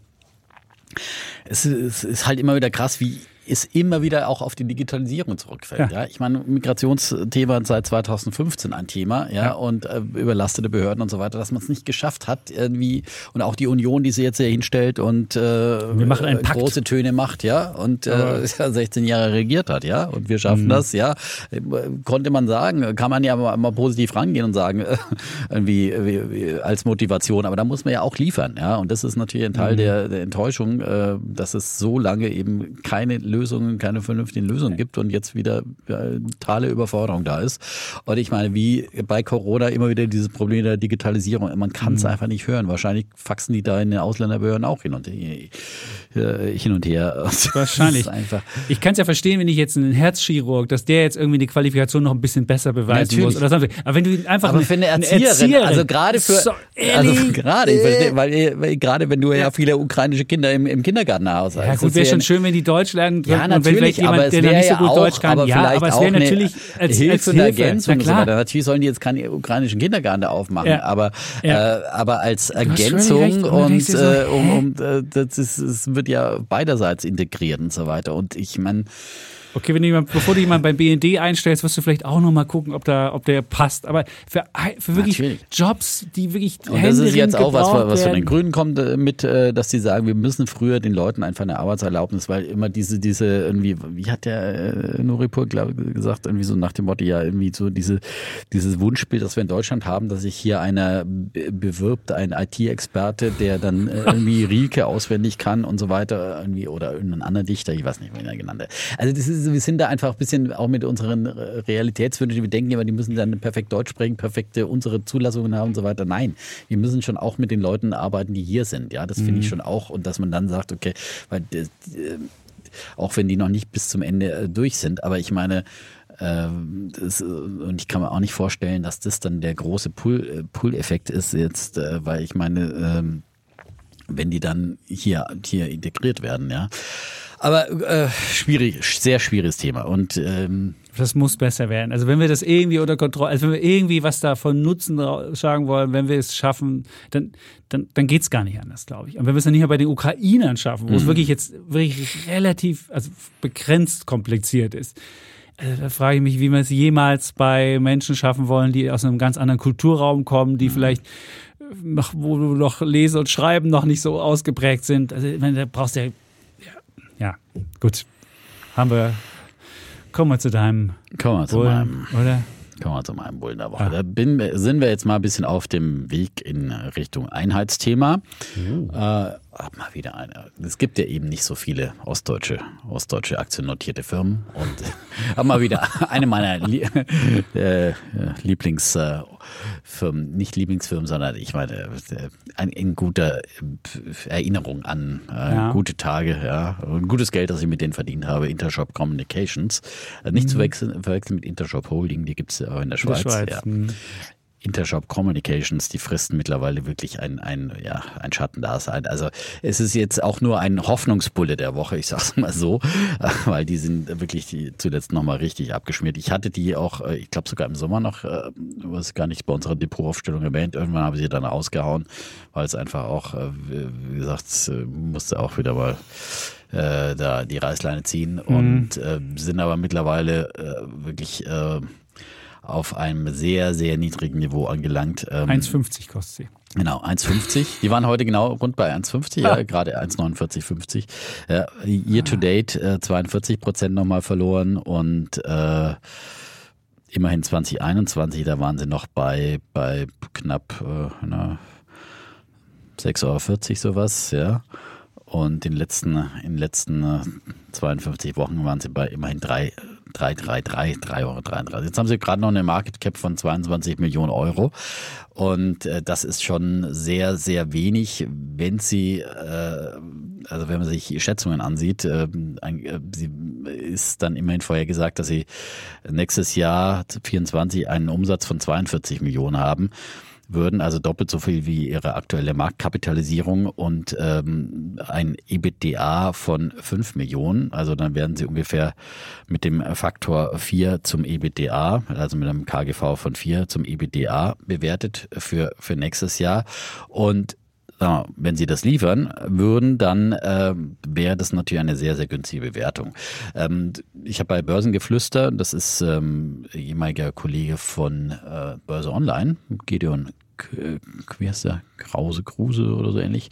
Es ist halt immer wieder krass, wie es immer wieder auch auf die Digitalisierung zurückfällt. Ja. Ich meine, Migrationsthema seit 2015 ein Thema, und überlastete Behörden und so weiter, dass man es nicht geschafft hat irgendwie und auch die Union, die sie jetzt hier hinstellt und wir machen einen Pakt. Große Töne macht, und 16 Jahre regiert hat, und wir schaffen das, konnte man sagen, kann man ja mal positiv rangehen und sagen, irgendwie als Motivation, aber da muss man ja auch liefern, und das ist natürlich ein Teil der Enttäuschung, dass es so lange eben keine vernünftigen Lösungen gibt und jetzt wieder totale Überforderung da ist. Und ich meine, wie bei Corona immer wieder dieses Problem der Digitalisierung. Man kann es einfach nicht hören. Wahrscheinlich faxen die da in den Ausländerbehörden auch hin und her. Wahrscheinlich. Ich kann es ja verstehen, wenn ich jetzt einen Herzchirurg, dass der jetzt irgendwie die Qualifikation noch ein bisschen besser beweisen muss. Oder sonst. Aber wenn du einfach für eine Erzieherin, also gerade gerade wenn du ja viele ukrainische Kinder im Kindergarten hast. Ja gut, wäre schon schön, wenn die Deutsch lernen. Ja, natürlich, aber es wäre ja auch, Deutsch kann, aber vielleicht aber es wäre natürlich als Hilfe und Ergänzung und so weiter. Natürlich sollen die jetzt keine ukrainischen Kindergarten da aufmachen, aber als Ergänzung und es wird ja beiderseits integriert und so weiter. Und ich meine, okay, bevor du jemanden beim BND einstellst, wirst du vielleicht auch nochmal gucken, ob der passt. Aber für wirklich natürlich. Jobs, die wirklich und das ist jetzt auch was von den Grünen kommt mit, dass sie sagen, wir müssen früher den Leuten einfach eine Arbeitserlaubnis, weil immer diese irgendwie, wie hat der Nuripur gesagt, irgendwie so nach dem Motto, irgendwie so dieses Wunschbild, das wir in Deutschland haben, dass sich hier einer bewirbt, ein IT-Experte, der dann irgendwie Rilke auswendig kann und so weiter, irgendwie, oder irgendein anderer Dichter, ich weiß nicht, wie er genannt hat. Also wir sind da einfach ein bisschen auch mit unseren Realitätswünschen, wir denken immer, die müssen dann perfekt Deutsch sprechen, perfekte unsere Zulassungen haben und so weiter. Nein, wir müssen schon auch mit den Leuten arbeiten, die hier sind. Ja, das finde ich schon auch. Und dass man dann sagt, okay, weil auch wenn die noch nicht bis zum Ende durch sind, aber ich meine, und ich kann mir auch nicht vorstellen, dass das dann der große Pull-Effekt ist jetzt, weil ich meine, wenn die dann hier integriert werden, Aber sehr schwieriges Thema und das muss besser werden. Also wenn wir das irgendwie unter Kontrolle, also wenn wir irgendwie was davon Nutzen sagen wollen, wenn wir es schaffen, dann geht's gar nicht anders, glaube ich. Und wenn wir es dann nicht mehr bei den Ukrainern schaffen, wo es wirklich relativ, also begrenzt kompliziert ist, da frage ich mich, wie wir es jemals bei Menschen schaffen wollen, die aus einem ganz anderen Kulturraum kommen, die vielleicht wo noch Lesen und Schreiben noch nicht so ausgeprägt sind. Also ich meine, da brauchst du gut. Kommen wir zu meinem Bullen der Woche. Da sind wir jetzt mal ein bisschen auf dem Weg in Richtung Einheitsthema. mal wieder eine. Es gibt ja eben nicht so viele ostdeutsche aktiennotierte Firmen und habe mal wieder eine meiner Lieblingsfirmen, nicht Lieblingsfirmen, sondern ich meine in guter Erinnerung an gute Tage, ja, und gutes Geld, das ich mit denen verdient habe. Intershop Communications, nicht zu verwechseln mit Intershop Holding, die gibt es ja auch in der Schweiz. Ja. Intershop Communications, die fristen mittlerweile wirklich ein Schattendasein. Also es ist jetzt auch nur ein Hoffnungsbulle der Woche, ich sag's mal so, weil die sind wirklich zuletzt nochmal richtig abgeschmiert. Ich hatte die auch, ich glaube sogar im Sommer noch, was gar nicht bei unserer Depotaufstellung erwähnt, irgendwann habe ich sie dann rausgehauen, weil es einfach auch, wie gesagt, musste auch wieder mal da die Reißleine ziehen und sind aber mittlerweile wirklich auf einem sehr, sehr niedrigen Niveau angelangt. 1,50 kostet sie. Genau, 1,50. Die waren heute genau rund bei 1,50, ja, gerade 1,49,50. Ja, year to date 42% nochmal verloren und immerhin 2021, da waren sie noch bei knapp 6,40 € sowas, ja. Und in den letzten 52 Wochen waren sie bei immerhin 3,33 €. Jetzt haben sie gerade noch eine Market Cap von 22 Millionen Euro. Und das ist schon sehr, sehr wenig, wenn sie, also wenn man sich Schätzungen ansieht, sie ist dann immerhin vorher gesagt, dass sie nächstes Jahr 2024 einen Umsatz von 42 Millionen haben würden, also doppelt so viel wie ihre aktuelle Marktkapitalisierung und ein EBITDA von 5 Millionen. Also dann werden sie ungefähr mit dem Faktor 4 zum EBITDA, also mit einem KGV von 4 zum EBITDA bewertet für nächstes Jahr. Und wenn sie das liefern würden, dann wäre das natürlich eine sehr, sehr günstige Bewertung. Ich habe bei Börsengeflüster, das ist ehemaliger Kollege von Börse Online, Gideon, wie heißt der? Kruse oder so ähnlich.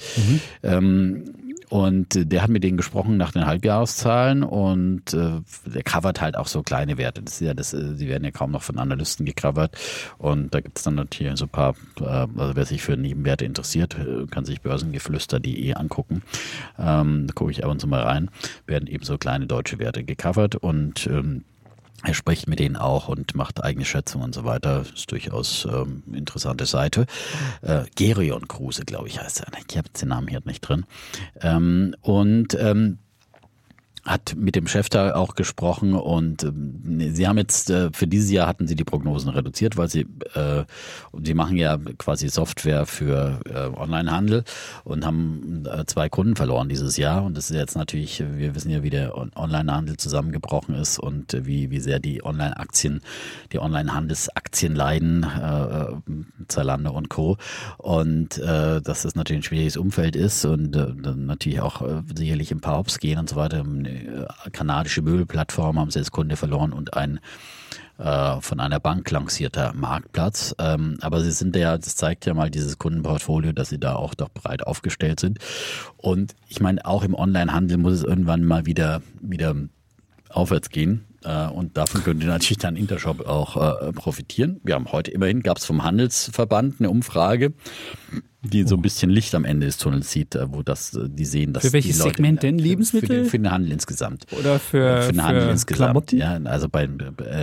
Und der hat mit denen gesprochen nach den Halbjahreszahlen und der covert halt auch so kleine Werte. Das ist ja die werden ja kaum noch von Analysten gecovert. Und da gibt es dann natürlich so ein paar, also wer sich für Nebenwerte interessiert, kann sich börsengeflüster.de angucken. Da gucke ich ab und zu mal rein. Werden eben so kleine deutsche Werte gecovert und er spricht mit denen auch und macht eigene Schätzungen und so weiter. Ist durchaus interessante Seite. Gerion Kruse, glaube ich, heißt er. Ich habe den Namen hier nicht drin. Hat mit dem Chef da auch gesprochen und sie haben jetzt, für dieses Jahr hatten sie die Prognosen reduziert, weil sie machen ja quasi Software für Onlinehandel und haben 2 Kunden verloren dieses Jahr und das ist jetzt natürlich, wir wissen ja, wie der Onlinehandel zusammengebrochen ist und wie sehr die Onlinehandelsaktien leiden, Zalando und Co. Und dass das natürlich ein schwieriges Umfeld ist und natürlich auch sicherlich ein paar Hops gehen und so weiter. Kanadische Möbelplattform haben sie als Kunde verloren und ein von einer Bank lancierter Marktplatz. Aber sie sind ja, das zeigt ja mal dieses Kundenportfolio, dass sie da auch doch breit aufgestellt sind. Und ich meine, auch im Onlinehandel muss es irgendwann mal wieder aufwärts gehen. Und davon könnte natürlich dann Intershop auch profitieren. Wir haben heute immerhin, gab es vom Handelsverband eine Umfrage, die so ein bisschen Licht am Ende des Tunnels sieht, wo die sehen, dass für welches die Leute, Segment denn? Lebensmittel? Für den Handel insgesamt. Oder für den Handel insgesamt. Klamotten? Ja, also beim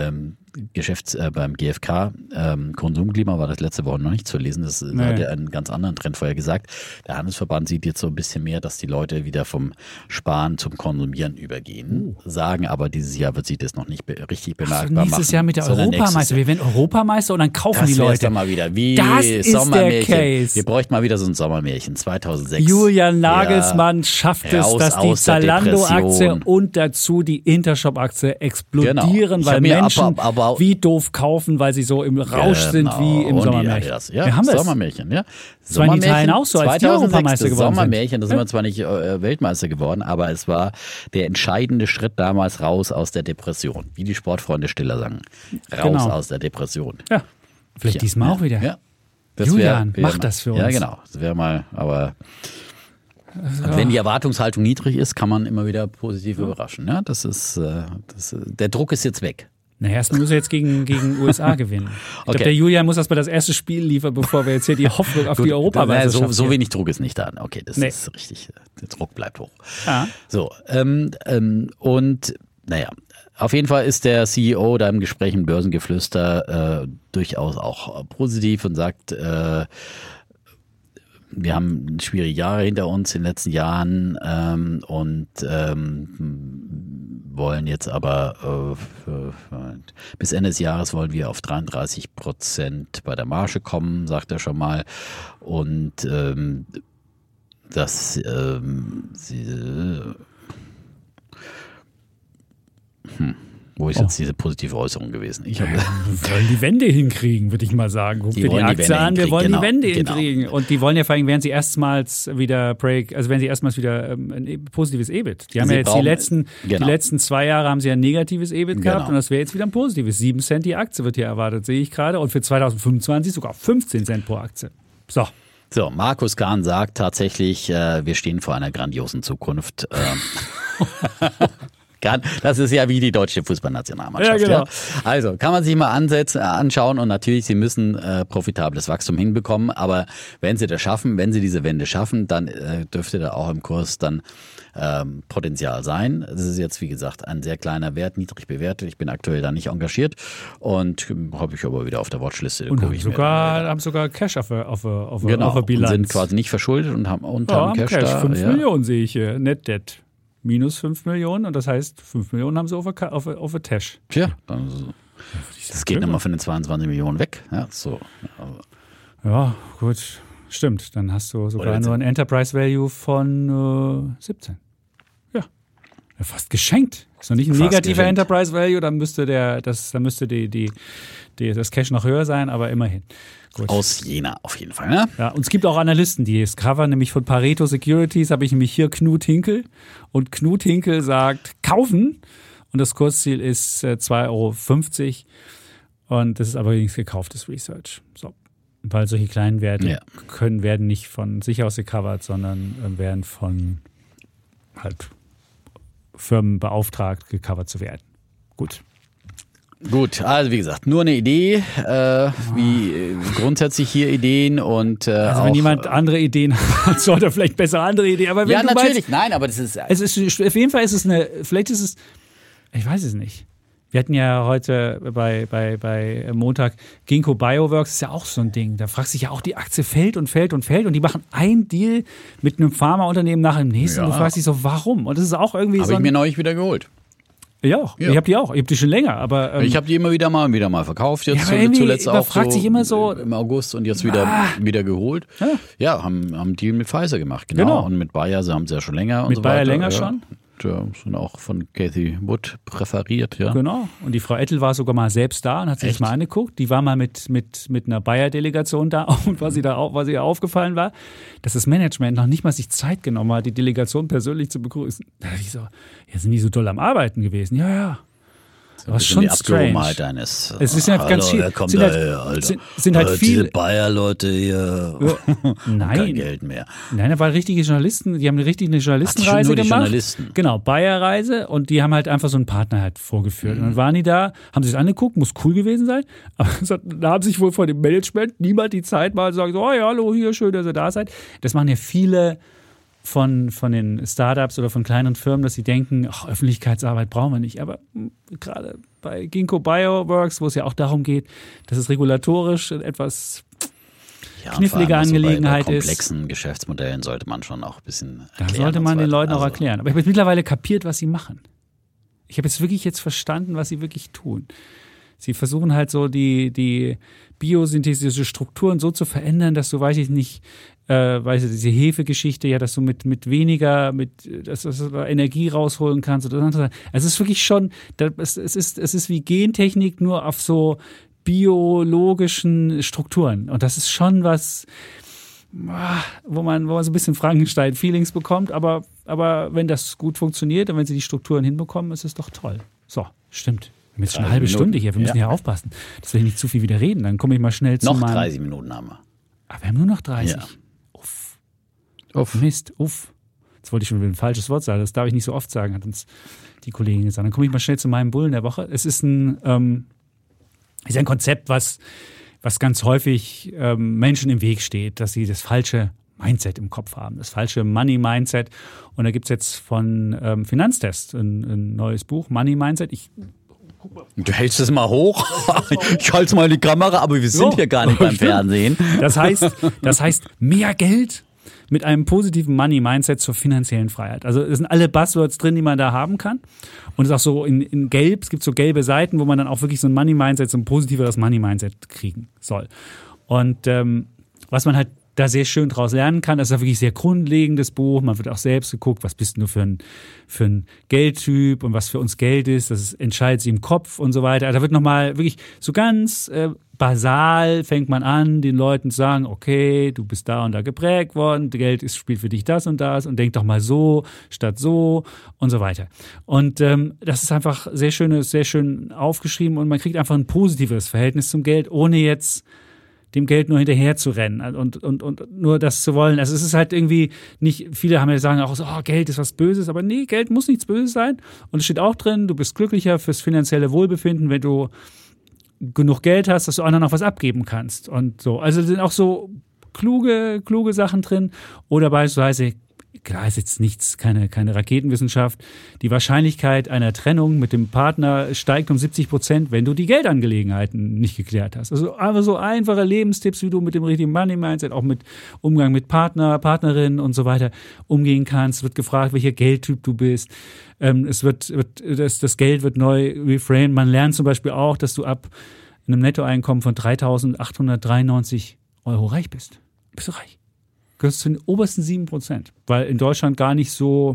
GfK Konsumklima war das letzte Woche noch nicht zu lesen. Das hat ja einen ganz anderen Trend vorher gesagt. Der Handelsverband sieht jetzt so ein bisschen mehr, dass die Leute wieder vom Sparen zum Konsumieren übergehen. Sagen aber, dieses Jahr wird sich das noch nicht richtig bemerkbar machen. Nächstes Jahr mit der Europameister. Wir werden Europameister und dann kaufen die Leute. Das dann mal wieder wie das ist der Case. Wir bräuchten mal wieder so ein Sommermärchen. 2006. Julian Nagelsmann schafft es, dass die Zalando-Aktie und dazu die Intershop-Aktie explodieren, weil Menschen wie doof kaufen, weil sie so im Rausch sind wie im Sommermärchen. Wir haben das. Sommermärchen, ja. Das waren die Italien auch so, als die Europameister geworden sind. Sommermärchen, da sind wir zwar nicht Weltmeister geworden, aber es war der entscheidende Schritt damals raus aus der Depression. Wie die Sportfreunde Stiller sagen. Raus aus der Depression. Ja, vielleicht diesmal auch wieder. Ja. Julian, mach das für uns. Ja, genau. Das wäre mal, aber wenn die Erwartungshaltung niedrig ist, kann man immer wieder positiv überraschen. Ja, der Druck ist jetzt weg. Naja, erstmal müssen wir jetzt gegen USA gewinnen. Ich glaube, der Julian muss erstmal das erste Spiel liefern, bevor wir jetzt hier die Hoffnung auf die Europameisterschaft so wenig Druck ist nicht da. Okay, das ist richtig. Der Druck bleibt hoch. Ja. So, und naja, auf jeden Fall ist der CEO da im Gespräch im Börsengeflüster durchaus auch positiv und sagt, wir haben schwierige Jahre hinter uns in den letzten Jahren und wollen jetzt aber bis Ende des Jahres wollen wir auf 33% bei der Marge kommen, sagt er schon mal. Und wo ist jetzt diese positive Äußerung gewesen? Wir wollen die Wende hinkriegen, würde ich mal sagen. Guck dir die Aktie an, wir wollen die Wende hinkriegen. Und die wollen ja vor allem, wenn sie erstmals wieder ein positives EBIT. Die haben ja jetzt die letzten 2 Jahre haben sie ein negatives EBIT gehabt und das wäre jetzt wieder ein positives. 7 Cent die Aktie wird hier erwartet, sehe ich gerade. Und für 2025 sogar 15 Cent pro Aktie. So, Markus Kahn sagt tatsächlich, wir stehen vor einer grandiosen Zukunft. Das ist ja wie die deutsche Fußballnationalmannschaft. Ja, genau. Ja? Also kann man sich mal anschauen und natürlich, sie müssen profitables Wachstum hinbekommen, aber wenn sie das schaffen, wenn sie diese Wende schaffen, dann dürfte da auch im Kurs dann Potenzial sein. Das ist jetzt, wie gesagt, ein sehr kleiner Wert, niedrig bewertet. Ich bin aktuell da nicht engagiert und habe ich aber wieder auf der Watchliste. Und haben sogar Cash auf der Bilanz. Und sind quasi nicht verschuldet und haben Cash da. 5 Millionen sehe ich hier, Net Debt. Minus 5 Millionen und das heißt, 5 Millionen haben sie auf der Tash. Tja, das geht nochmal von den 22 Millionen weg. Ja, so. Ja, gut, stimmt. Dann hast du sogar nur ein Enterprise Value von 17. Ja, fast geschenkt. Ist noch nicht ein negativer Enterprise Value, dann müsste das Cash noch höher sein, aber immerhin. Gut. Aus Jena auf jeden Fall, ne? Ja, und es gibt auch Analysten, die es covern, nämlich von Pareto Securities habe ich nämlich hier Knut Hinkel. Und Knut Hinkel sagt, kaufen. Und das Kursziel ist 2,50 €. Und das ist aber übrigens gekauftes Research. So. Weil solche kleinen Werte werden nicht von sich aus gecovert, sondern werden von halt Firmen beauftragt, gecovert zu werden. Gut, also wie gesagt, nur eine Idee, wie grundsätzlich hier Ideen und also wenn jemand andere Ideen hat, sollte er vielleicht besser andere Ideen. Aber wenn du natürlich, nein, aber das ist auf jeden Fall ist es vielleicht ist es, ich weiß es nicht. Wir hatten ja heute bei Montag Ginkgo Bioworks, ist ja auch so ein Ding. Da fragst du dich ja auch, die Aktie fällt und die machen einen Deal mit einem Pharmaunternehmen nach dem nächsten. Ja. Du fragst dich so, warum? Und das ist auch irgendwie Habe ich mir neulich wieder geholt. Ja, auch. Ich habe die auch. Ich habe die schon länger, aber ich habe die immer wieder mal verkauft. Jetzt zuletzt auch fragt sich immer so im August und jetzt wieder geholt. Ja, haben einen Deal mit Pfizer gemacht, genau. Und mit Bayer, sie haben es ja schon länger und so weiter. Mit Bayer länger schon? Sind auch von Cathy Wood präferiert, ja. Genau. Und die Frau Ettel war sogar mal selbst da und hat sich das mal angeguckt. Die war mal mit einer Bayer-Delegation da und was ihr aufgefallen war, dass das Management noch nicht mal sich Zeit genommen hat, die Delegation persönlich zu begrüßen. Da dachte ich so, ja, sind die so doll am Arbeiten gewesen? Ja. Das war schon strange. Eines, es ist halt ganz viel. Sind halt viele Bayer-Leute hier. Nein. Kein Geld mehr. Nein, da waren richtige Journalisten. Die haben eine Journalistenreise nur die gemacht. Journalisten. Genau, Bayer-Reise. Und die haben halt einfach so einen Partner halt vorgeführt. Und dann waren die da, haben sich das angeguckt, muss cool gewesen sein. Aber da haben sich wohl von dem Management niemand die Zeit mal gesagt, so, oh ja, hallo, hier, schön, dass ihr da seid. Das machen ja viele von den Startups oder von kleineren Firmen, dass sie denken, Öffentlichkeitsarbeit brauchen wir nicht. Aber gerade bei Ginkgo Bioworks, wo es ja auch darum geht, dass es regulatorisch etwas knifflige Angelegenheit ist. Bei komplexen Geschäftsmodellen sollte man schon auch ein bisschen erklären. Da sollte man den Leuten auch erklären. Aber ich habe jetzt mittlerweile kapiert, was sie machen. Ich habe jetzt verstanden, was sie wirklich tun. Sie versuchen halt so die biosynthetische Strukturen so zu verändern, dass du, diese Hefegeschichte, ja, dass du mit weniger, dass du Energie rausholen kannst. Also es ist wirklich schon, es ist wie Gentechnik nur auf so biologischen Strukturen. Und das ist schon was, wo man so ein bisschen Frankenstein-Feelings bekommt. Aber wenn das gut funktioniert und wenn sie die Strukturen hinbekommen, ist es doch toll. So, stimmt. Wir haben jetzt schon eine halbe Stunde hier. Wir müssen hier aufpassen, dass wir nicht zu viel wieder reden. Dann komme ich mal schnell zu Noch 30 Minuten haben wir. Wir haben nur noch 30. Ja. Uff. Mist, uff. Jetzt wollte ich schon wieder ein falsches Wort sagen, das darf ich nicht so oft sagen, hat uns die Kollegin gesagt. Dann komme ich mal schnell zu meinem Bullen der Woche. Es ist ein Konzept, was ganz häufig Menschen im Weg steht, dass sie das falsche Mindset im Kopf haben, das falsche Money-Mindset. Und da gibt es jetzt von Finanztest ein neues Buch, Money-Mindset. Du hältst es mal hoch. Ich halte es mal in die Kamera, aber wir sind hier gar nicht beim Fernsehen. Das heißt mehr Geld mit einem positiven Money-Mindset zur finanziellen Freiheit. Also es sind alle Buzzwords drin, die man da haben kann. Und es ist auch so in Gelb, es gibt so gelbe Seiten, wo man dann auch wirklich so ein Money-Mindset, so ein positiveres Money-Mindset kriegen soll. Und was man halt da sehr schön draus lernen kann, das ist ein wirklich sehr grundlegendes Buch. Man wird auch selbst geguckt, was bist du für ein Geldtyp und was für uns Geld ist. Das entscheidet sich im Kopf und so weiter. Da wird nochmal wirklich so ganz basal fängt man an, den Leuten zu sagen, okay, du bist da und da geprägt worden, Geld spielt für dich das und denk doch mal so statt so und so weiter. Und das ist einfach sehr schön aufgeschrieben und man kriegt einfach ein positives Verhältnis zum Geld, ohne jetzt dem Geld nur hinterher zu rennen und nur das zu wollen. Also es ist halt irgendwie nicht, viele haben ja sagen auch so, Geld ist was Böses, aber nee, Geld muss nichts Böses sein. Und es steht auch drin, du bist glücklicher fürs finanzielle Wohlbefinden, wenn du genug Geld hast, dass du anderen noch was abgeben kannst und so. Also sind auch so kluge Sachen drin oder beispielsweise, klar ist jetzt nichts, keine Raketenwissenschaft. Die Wahrscheinlichkeit einer Trennung mit dem Partner steigt um 70%, wenn du die Geldangelegenheiten nicht geklärt hast. Also aber so einfache Lebenstipps, wie du mit dem richtigen Money-Mindset, auch mit Umgang mit Partner, Partnerin und so weiter umgehen kannst. Es wird gefragt, welcher Geldtyp du bist. Das Geld wird neu reframed. Man lernt zum Beispiel auch, dass du ab einem Nettoeinkommen von 3.893 € reich bist. Bist du reich? Gehörst zu den obersten 7%, weil in Deutschland gar nicht so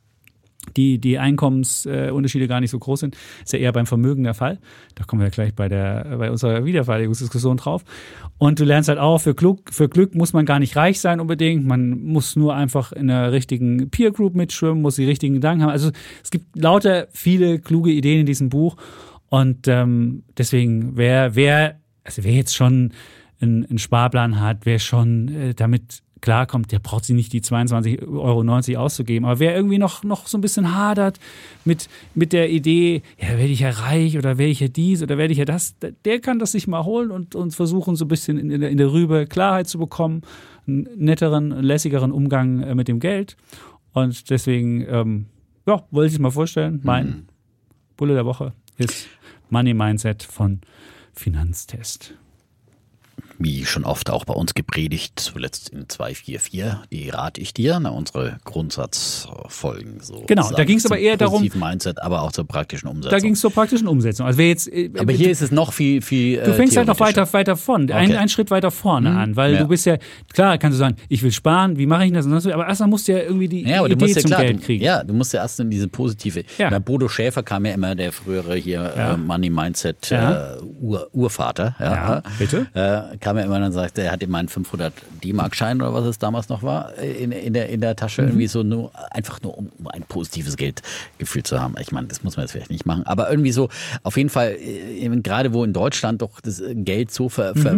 die Einkommensunterschiede gar nicht so groß sind. Ist ja eher beim Vermögen der Fall. Da kommen wir ja gleich bei unserer Wiedervereinigungsdiskussion drauf. Und du lernst halt auch, für Glück muss man gar nicht reich sein unbedingt. Man muss nur einfach in der richtigen Peer Group mitschwimmen, muss die richtigen Gedanken haben. Also es gibt lauter viele kluge Ideen in diesem Buch. Und deswegen, wer jetzt schon einen Sparplan hat, wer schon damit klarkommt, der braucht sich nicht die 22,90 € auszugeben. Aber wer irgendwie noch so ein bisschen hadert mit der Idee, ja, werde ich ja reich oder werde ich ja dies oder werde ich ja das, der kann das sich mal holen und versuchen, so ein bisschen in der Rübe Klarheit zu bekommen, einen netteren, lässigeren Umgang mit dem Geld. Und deswegen, wollte ich es mal vorstellen, mein Bulle der Woche ist Money Mindset von Finanztest. Wie schon oft auch bei uns gepredigt, zuletzt in 244, die rate ich dir, unsere Grundsatzfolgen. So genau, da ging es aber eher darum. Positiven Mindset, aber auch zur praktischen Umsetzung. Da ging es zur praktischen Umsetzung. Also aber hier ist es noch viel du fängst halt noch weiter vorne, okay. einen Schritt weiter vorne an, weil du bist ja, klar kannst du sagen, ich will sparen, wie mache ich das? Aber erstmal musst du ja irgendwie die Idee zum Geld kriegen. Ja, du musst ja erst in diese positive. Ja. Bodo Schäfer kam ja immer, der frühere hier Money Mindset Urvater. Ja, bitte? Kam ja immer und sagte, er hat immer einen 500 D-Mark-Schein oder was es damals noch war, in der Tasche, irgendwie so einfach nur, um ein positives Geldgefühl zu haben. Ich meine, das muss man jetzt vielleicht nicht machen, aber irgendwie so, auf jeden Fall, gerade wo in Deutschland doch das Geld so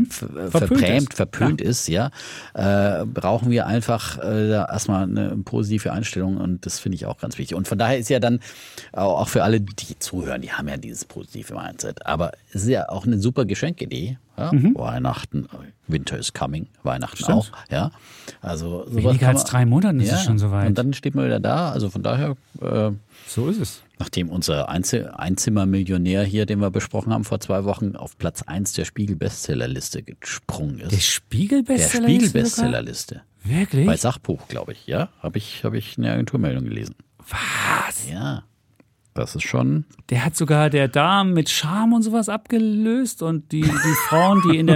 verpönt ist, brauchen wir einfach da erstmal eine positive Einstellung und das finde ich auch ganz wichtig. Und von daher ist ja dann auch für alle, die zuhören, die haben ja dieses positive Mindset, aber es ist ja auch eine super Geschenkidee. Ja, Weihnachten, Winter is coming, Weihnachten Stimmt. auch. Ja, also weniger als 3 Monaten ist es schon soweit. Und dann steht man wieder da. Also von daher. So ist es. Nachdem unser Einzimmermillionär hier, den wir besprochen haben vor 2 Wochen, auf Platz 1 der Spiegel-Bestsellerliste gesprungen ist. Der Spiegel-Bestsellerliste? Der Spiegel-Bestsellerliste. Wirklich? Bei Sachbuch, glaube ich. Ja, habe ich eine Agenturmeldung gelesen. Was? Ja. Das ist schon. Der hat sogar der Damen mit Charme und sowas abgelöst und die Frauen, die in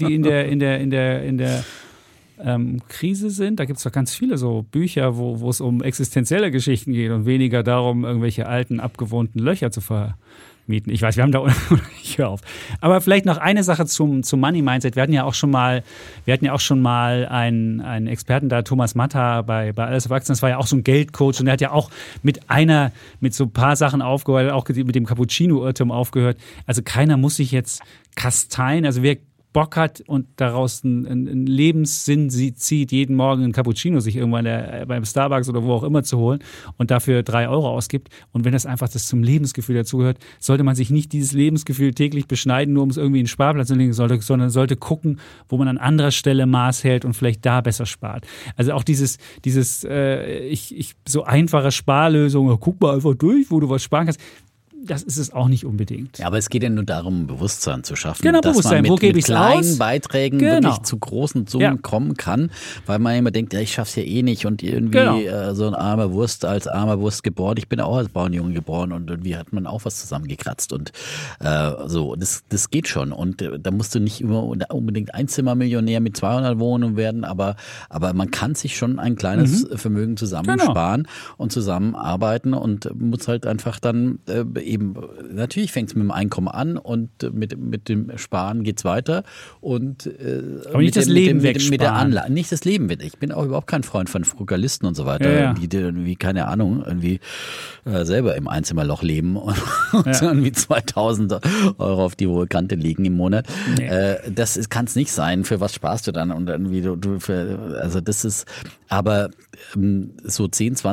der Krise sind. Da gibt es doch ganz viele so Bücher, wo es um existenzielle Geschichten geht und weniger darum, irgendwelche alten, abgewohnten Löcher zu vermieten. Ich weiß, wir haben da ich hör auf. Aber vielleicht noch eine Sache zum Money Mindset. Wir hatten ja auch schon mal einen Experten da, Thomas Matta bei Alles auf Aktien. Das war ja auch so ein Geldcoach und der hat ja auch mit so ein paar Sachen aufgehört, auch mit dem Cappuccino-Irrtum aufgehört. Also keiner muss sich jetzt kasteien. Also wer Bock hat und daraus einen Lebenssinn zieht, jeden Morgen einen Cappuccino sich irgendwann beim Starbucks oder wo auch immer zu holen und dafür 3 € ausgibt. Und wenn das einfach das zum Lebensgefühl dazugehört, sollte man sich nicht dieses Lebensgefühl täglich beschneiden, nur um es irgendwie in den Sparplan zu legen, sondern sollte gucken, wo man an anderer Stelle Maß hält und vielleicht da besser spart. Also auch dieses so einfache Sparlösung, guck mal einfach durch, wo du was sparen kannst. Das ist es auch nicht unbedingt. Ja, aber es geht ja nur darum, Bewusstsein zu schaffen. Genau, dass Bewusstsein. man mit kleinen aus? Beiträgen wirklich zu großen Summen kommen kann, weil man immer denkt, ja, ich schaff's ja eh nicht und irgendwie so ein armer Wurst als armer Wurst geboren. Ich bin auch als Bauernjunge geboren und irgendwie hat man auch was zusammengekratzt und so. Das geht schon und da musst du nicht immer unbedingt Einzimmermillionär mit 200 Wohnungen werden, aber man kann sich schon ein kleines Vermögen zusammensparen und zusammenarbeiten und muss halt einfach dann eben, natürlich fängt es mit dem Einkommen an und mit dem Sparen geht's weiter und aber nicht das Leben wegsparen. Mit der Anlage, nicht das Leben weg. Ich bin auch überhaupt kein Freund von Frugalisten und so weiter, die irgendwie, keine Ahnung, irgendwie selber im Einzimmerloch leben und irgendwie 2.000 € auf die hohe Kante liegen im Monat. Nee. Das kann es nicht sein. Für was sparst du dann? Und irgendwie also das ist, aber so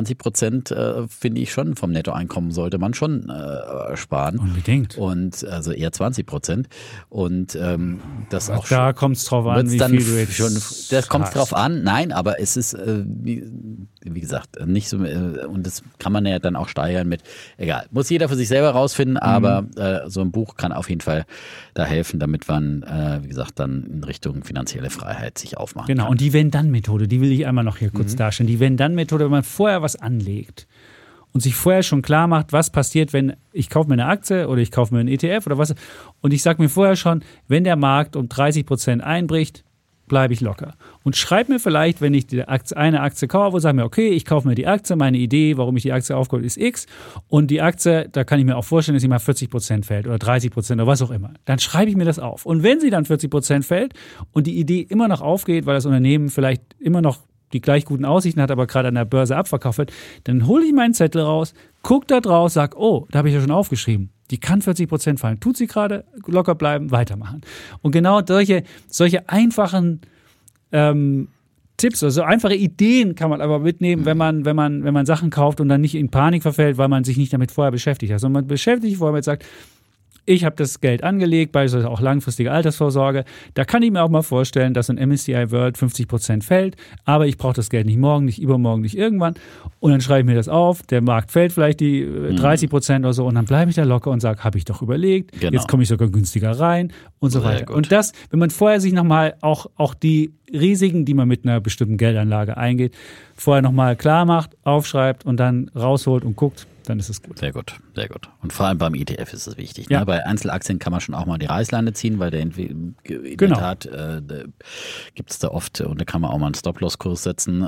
10-20% finde ich schon vom Nettoeinkommen sollte man schon sparen. Unbedingt. Und also eher 20%. Und das auch da kommt es drauf an, wie viel du jetzt schon. Das kommt drauf an. Nein, aber es ist wie gesagt nicht so und das kann man ja dann auch steigern mit. Egal, muss jeder für sich selber rausfinden. Aber so ein Buch kann auf jeden Fall da helfen, damit man wie gesagt dann in Richtung finanzielle Freiheit sich aufmachen kann. Genau. Und die Wenn-Dann-Methode, die will ich einmal noch hier kurz darstellen. Die Wenn-Dann-Methode, wenn man vorher was anlegt und sich vorher schon klar macht, was passiert, wenn ich kaufe mir eine Aktie oder ich kaufe mir einen ETF oder was und ich sage mir vorher schon, wenn der Markt um 30% einbricht, bleibe ich locker. Und schreib mir vielleicht, wenn ich eine Aktie kaufe und sage mir, okay, ich kaufe mir die Aktie, meine Idee, warum ich die Aktie aufkaufe, ist X und die Aktie, da kann ich mir auch vorstellen, dass sie mal 40% fällt oder 30% oder was auch immer. Dann schreibe ich mir das auf. Und wenn sie dann 40% fällt und die Idee immer noch aufgeht, weil das Unternehmen vielleicht immer noch die gleich guten Aussichten hat, aber gerade an der Börse abverkauft wird, dann hole ich meinen Zettel raus, guck da drauf, sag, oh, da habe ich ja schon aufgeschrieben. Die kann 40% fallen. Tut sie gerade, locker bleiben, weitermachen. Und genau solche einfachen Tipps, also einfache Ideen kann man aber mitnehmen, wenn man Sachen kauft und dann nicht in Panik verfällt, weil man sich nicht damit vorher beschäftigt hat. Sondern man beschäftigt sich vorher mit sagt, ich habe das Geld angelegt, beispielsweise auch langfristige Altersvorsorge. Da kann ich mir auch mal vorstellen, dass ein MSCI World 50% fällt, aber ich brauche das Geld nicht morgen, nicht übermorgen, nicht irgendwann. Und dann schreibe ich mir das auf, der Markt fällt vielleicht die 30% oder so und dann bleibe ich da locker und sage, habe ich doch überlegt, jetzt komme ich sogar günstiger rein und so weiter. Gut. Und das, wenn man vorher sich nochmal auch die Risiken, die man mit einer bestimmten Geldanlage eingeht, vorher nochmal klar macht, aufschreibt und dann rausholt und guckt, dann ist es gut. Sehr gut, sehr gut. Und vor allem beim ETF ist es wichtig. Ja. Ne? Bei Einzelaktien kann man schon auch mal die Reißleine ziehen, weil in der Tat gibt es da oft, und da kann man auch mal einen Stop-Loss-Kurs setzen.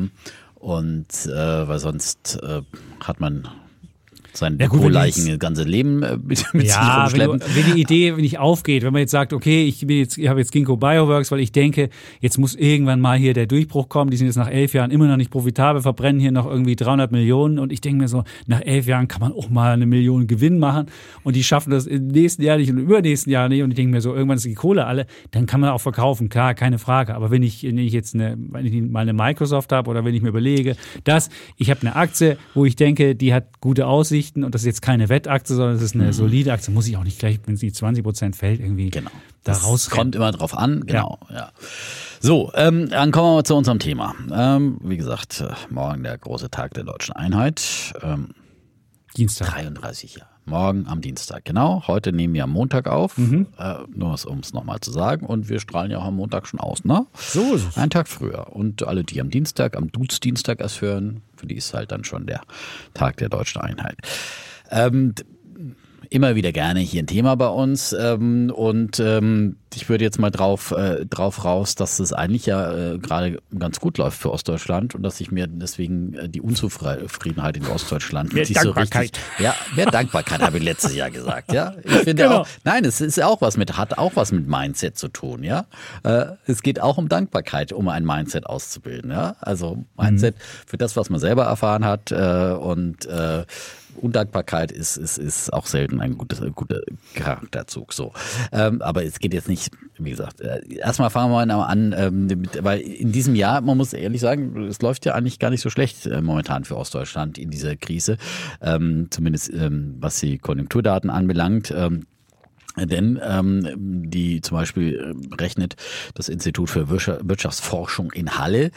Weil sonst hat man sein Depotleichen das ganze Leben mit sich rumschleppen. Wenn die Idee nicht aufgeht, wenn man jetzt sagt, okay, ich habe jetzt Ginkgo Bioworks, weil ich denke, jetzt muss irgendwann mal hier der Durchbruch kommen, die sind jetzt nach 11 Jahren immer noch nicht profitabel, verbrennen hier noch irgendwie 300 Millionen und ich denke mir so, nach 11 Jahren kann man auch mal 1 Million Gewinn machen und die schaffen das im nächsten Jahr nicht und im übernächsten Jahr nicht und ich denke mir so, irgendwann ist die Kohle alle, dann kann man auch verkaufen, klar, keine Frage, aber wenn ich jetzt mal eine Microsoft habe oder wenn ich mir überlege, ich habe eine Aktie, wo ich denke, die hat gute Aussichten und das ist jetzt keine Wettaktie, sondern das ist eine solide Aktie, muss ich auch nicht gleich, wenn sie 20% fällt, irgendwie da raus. Kommt immer drauf an, genau. Ja. So, dann kommen wir mal zu unserem Thema. Wie gesagt, morgen der große Tag der Deutschen Einheit. Dienstag. 33 Jahre. Morgen am Dienstag, genau. Heute nehmen wir am Montag auf, nur um es nochmal zu sagen. Und wir strahlen ja auch am Montag schon aus, ne? So ist es. Einen Tag früher. Und alle, die am Dienstag erst hören, für die ist halt dann schon der Tag der Deutschen Einheit. Immer wieder gerne hier ein Thema bei uns ich würde jetzt mal drauf raus, dass es eigentlich ja gerade ganz gut läuft für Ostdeutschland und dass ich mir deswegen die Unzufriedenheit in Ostdeutschland mehr Dankbarkeit. Mehr Dankbarkeit habe ich letztes Jahr gesagt, ja. Ich finde auch, nein, es ist auch hat auch was mit Mindset zu tun, ja. Es geht auch um Dankbarkeit, um ein Mindset auszubilden, ja. Also Mindset für das, was man selber erfahren hat und Undankbarkeit ist auch selten ein guter Charakterzug. So. Aber es geht jetzt nicht, wie gesagt, erstmal fangen wir mal an, weil in diesem Jahr, man muss ehrlich sagen, es läuft ja eigentlich gar nicht so schlecht momentan für Ostdeutschland in dieser Krise, zumindest was die Konjunkturdaten anbelangt. Denn die zum Beispiel rechnet das Institut für Wirtschaftsforschung in Halle,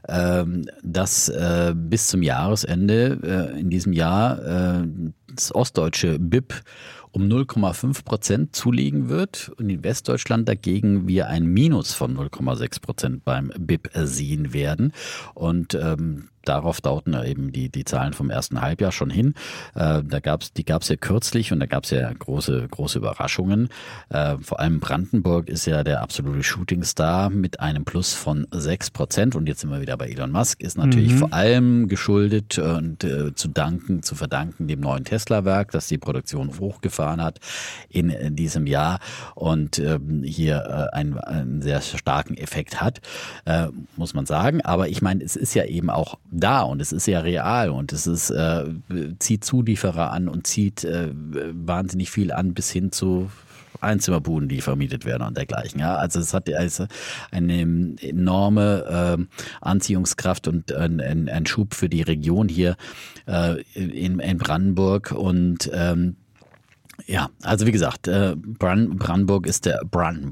dass bis zum Jahresende in diesem Jahr das ostdeutsche BIP um 0,5% zulegen wird und in Westdeutschland dagegen wir ein Minus von 0,6% beim BIP sehen werden. Und darauf deuten eben die Zahlen vom ersten Halbjahr schon hin. Die gab's ja kürzlich und da gab's ja große Überraschungen. Vor allem Brandenburg ist ja der absolute Shootingstar mit einem Plus von 6%. Und jetzt sind wir wieder bei Elon Musk. Ist natürlich vor allem geschuldet und zu verdanken dem neuen Tesla-Werk, das die Produktion hochgefahren hat in diesem Jahr und hier einen sehr starken Effekt hat, muss man sagen. Aber ich meine, es ist ja eben auch da und es ist ja real und es ist zieht Zulieferer an und zieht wahnsinnig viel an bis hin zu Einzimmerbuden, die vermietet werden und dergleichen. Ja, also es hat also eine enorme Anziehungskraft und ein Schub für die Region hier in Brandenburg und ja, also wie gesagt, Brandenburg ist der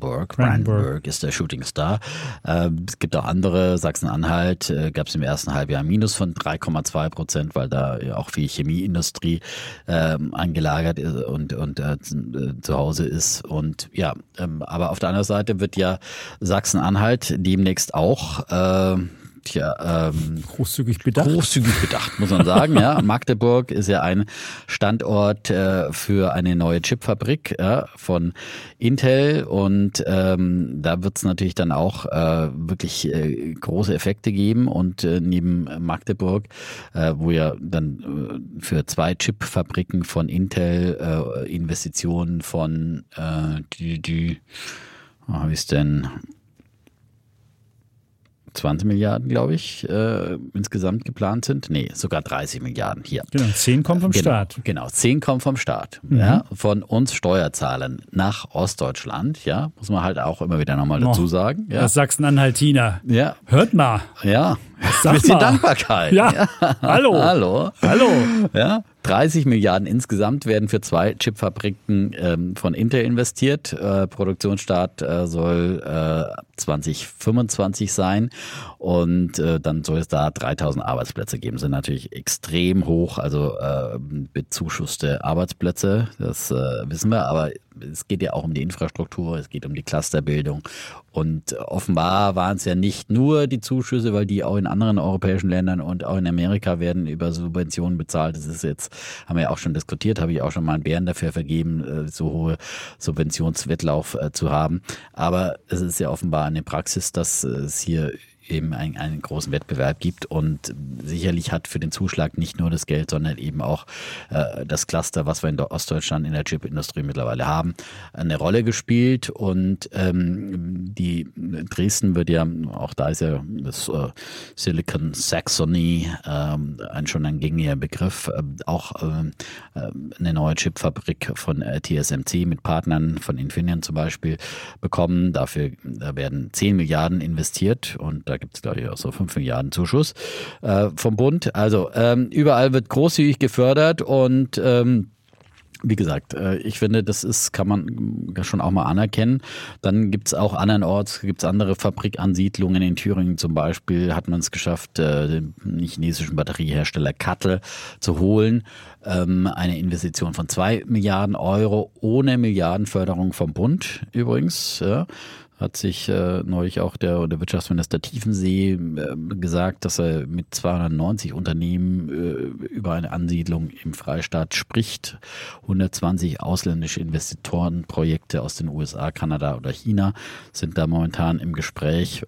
Shooting Star. Es gibt auch andere, Sachsen-Anhalt gab es im ersten Halbjahr ein Minus von 3,2%, weil da auch viel Chemieindustrie angelagert ist und zu Hause ist. Und ja, aber auf der anderen Seite wird ja Sachsen-Anhalt demnächst auch großzügig bedacht, muss man sagen. Ja, Magdeburg ist ja ein Standort für eine neue Chipfabrik von Intel und da wird es natürlich dann auch wirklich große Effekte geben und neben Magdeburg, wo ja dann für 2 Chipfabriken von Intel Investitionen von wie ist denn 20 Milliarden, glaube ich, insgesamt geplant sind. Nee, sogar 30 Milliarden hier. Genau, 10 kommen vom Staat. Genau, 10 kommen vom Staat. Ja, von uns Steuerzahlern nach Ostdeutschland. Ja, muss man halt auch immer wieder nochmal dazu sagen. Ja. Das Sachsen-Anhaltiner. Ja. Hört mal. Ja, ein bisschen Dankbarkeit. Ja, hallo. Ja. 30 Milliarden insgesamt werden für 2 Chipfabriken von Intel investiert. Produktionsstart soll 2025 sein und dann soll es da 3000 Arbeitsplätze geben. Das sind natürlich extrem hoch, also bezuschusste Arbeitsplätze, das wissen wir, aber es geht ja auch um die Infrastruktur, es geht um die Clusterbildung und offenbar waren es ja nicht nur die Zuschüsse, weil die auch in anderen europäischen Ländern und auch in Amerika werden über Subventionen bezahlt. Das ist jetzt, haben wir ja auch schon diskutiert, habe ich auch schon mal einen Bären dafür vergeben, so hohe Subventionswettlauf zu haben. Aber es ist ja offenbar eine Praxis, dass es hier eben einen großen Wettbewerb gibt und sicherlich hat für den Zuschlag nicht nur das Geld, sondern eben auch das Cluster, was wir in Ostdeutschland in der Chipindustrie mittlerweile haben, eine Rolle gespielt und die Dresden wird ja, auch da ist ja das Silicon Saxony schon ein gängiger Begriff, auch eine neue Chipfabrik von TSMC mit Partnern von Infineon zum Beispiel bekommen. Da werden 10 Milliarden investiert und da gibt es, glaube ich, auch so 5 Milliarden Zuschuss vom Bund. Also überall wird großzügig gefördert und wie gesagt, ich finde, kann man schon auch mal anerkennen. Dann gibt es auch andernorts, andere Fabrikansiedlungen in Thüringen zum Beispiel, hat man es geschafft, den chinesischen Batteriehersteller CATL zu holen. Eine Investition von 2 Milliarden Euro ohne Milliardenförderung vom Bund übrigens, ja. Hat sich neulich auch der Wirtschaftsminister Tiefensee gesagt, dass er mit 290 Unternehmen über eine Ansiedlung im Freistaat spricht. 120 ausländische Investorenprojekte aus den USA, Kanada oder China sind da momentan im Gespräch.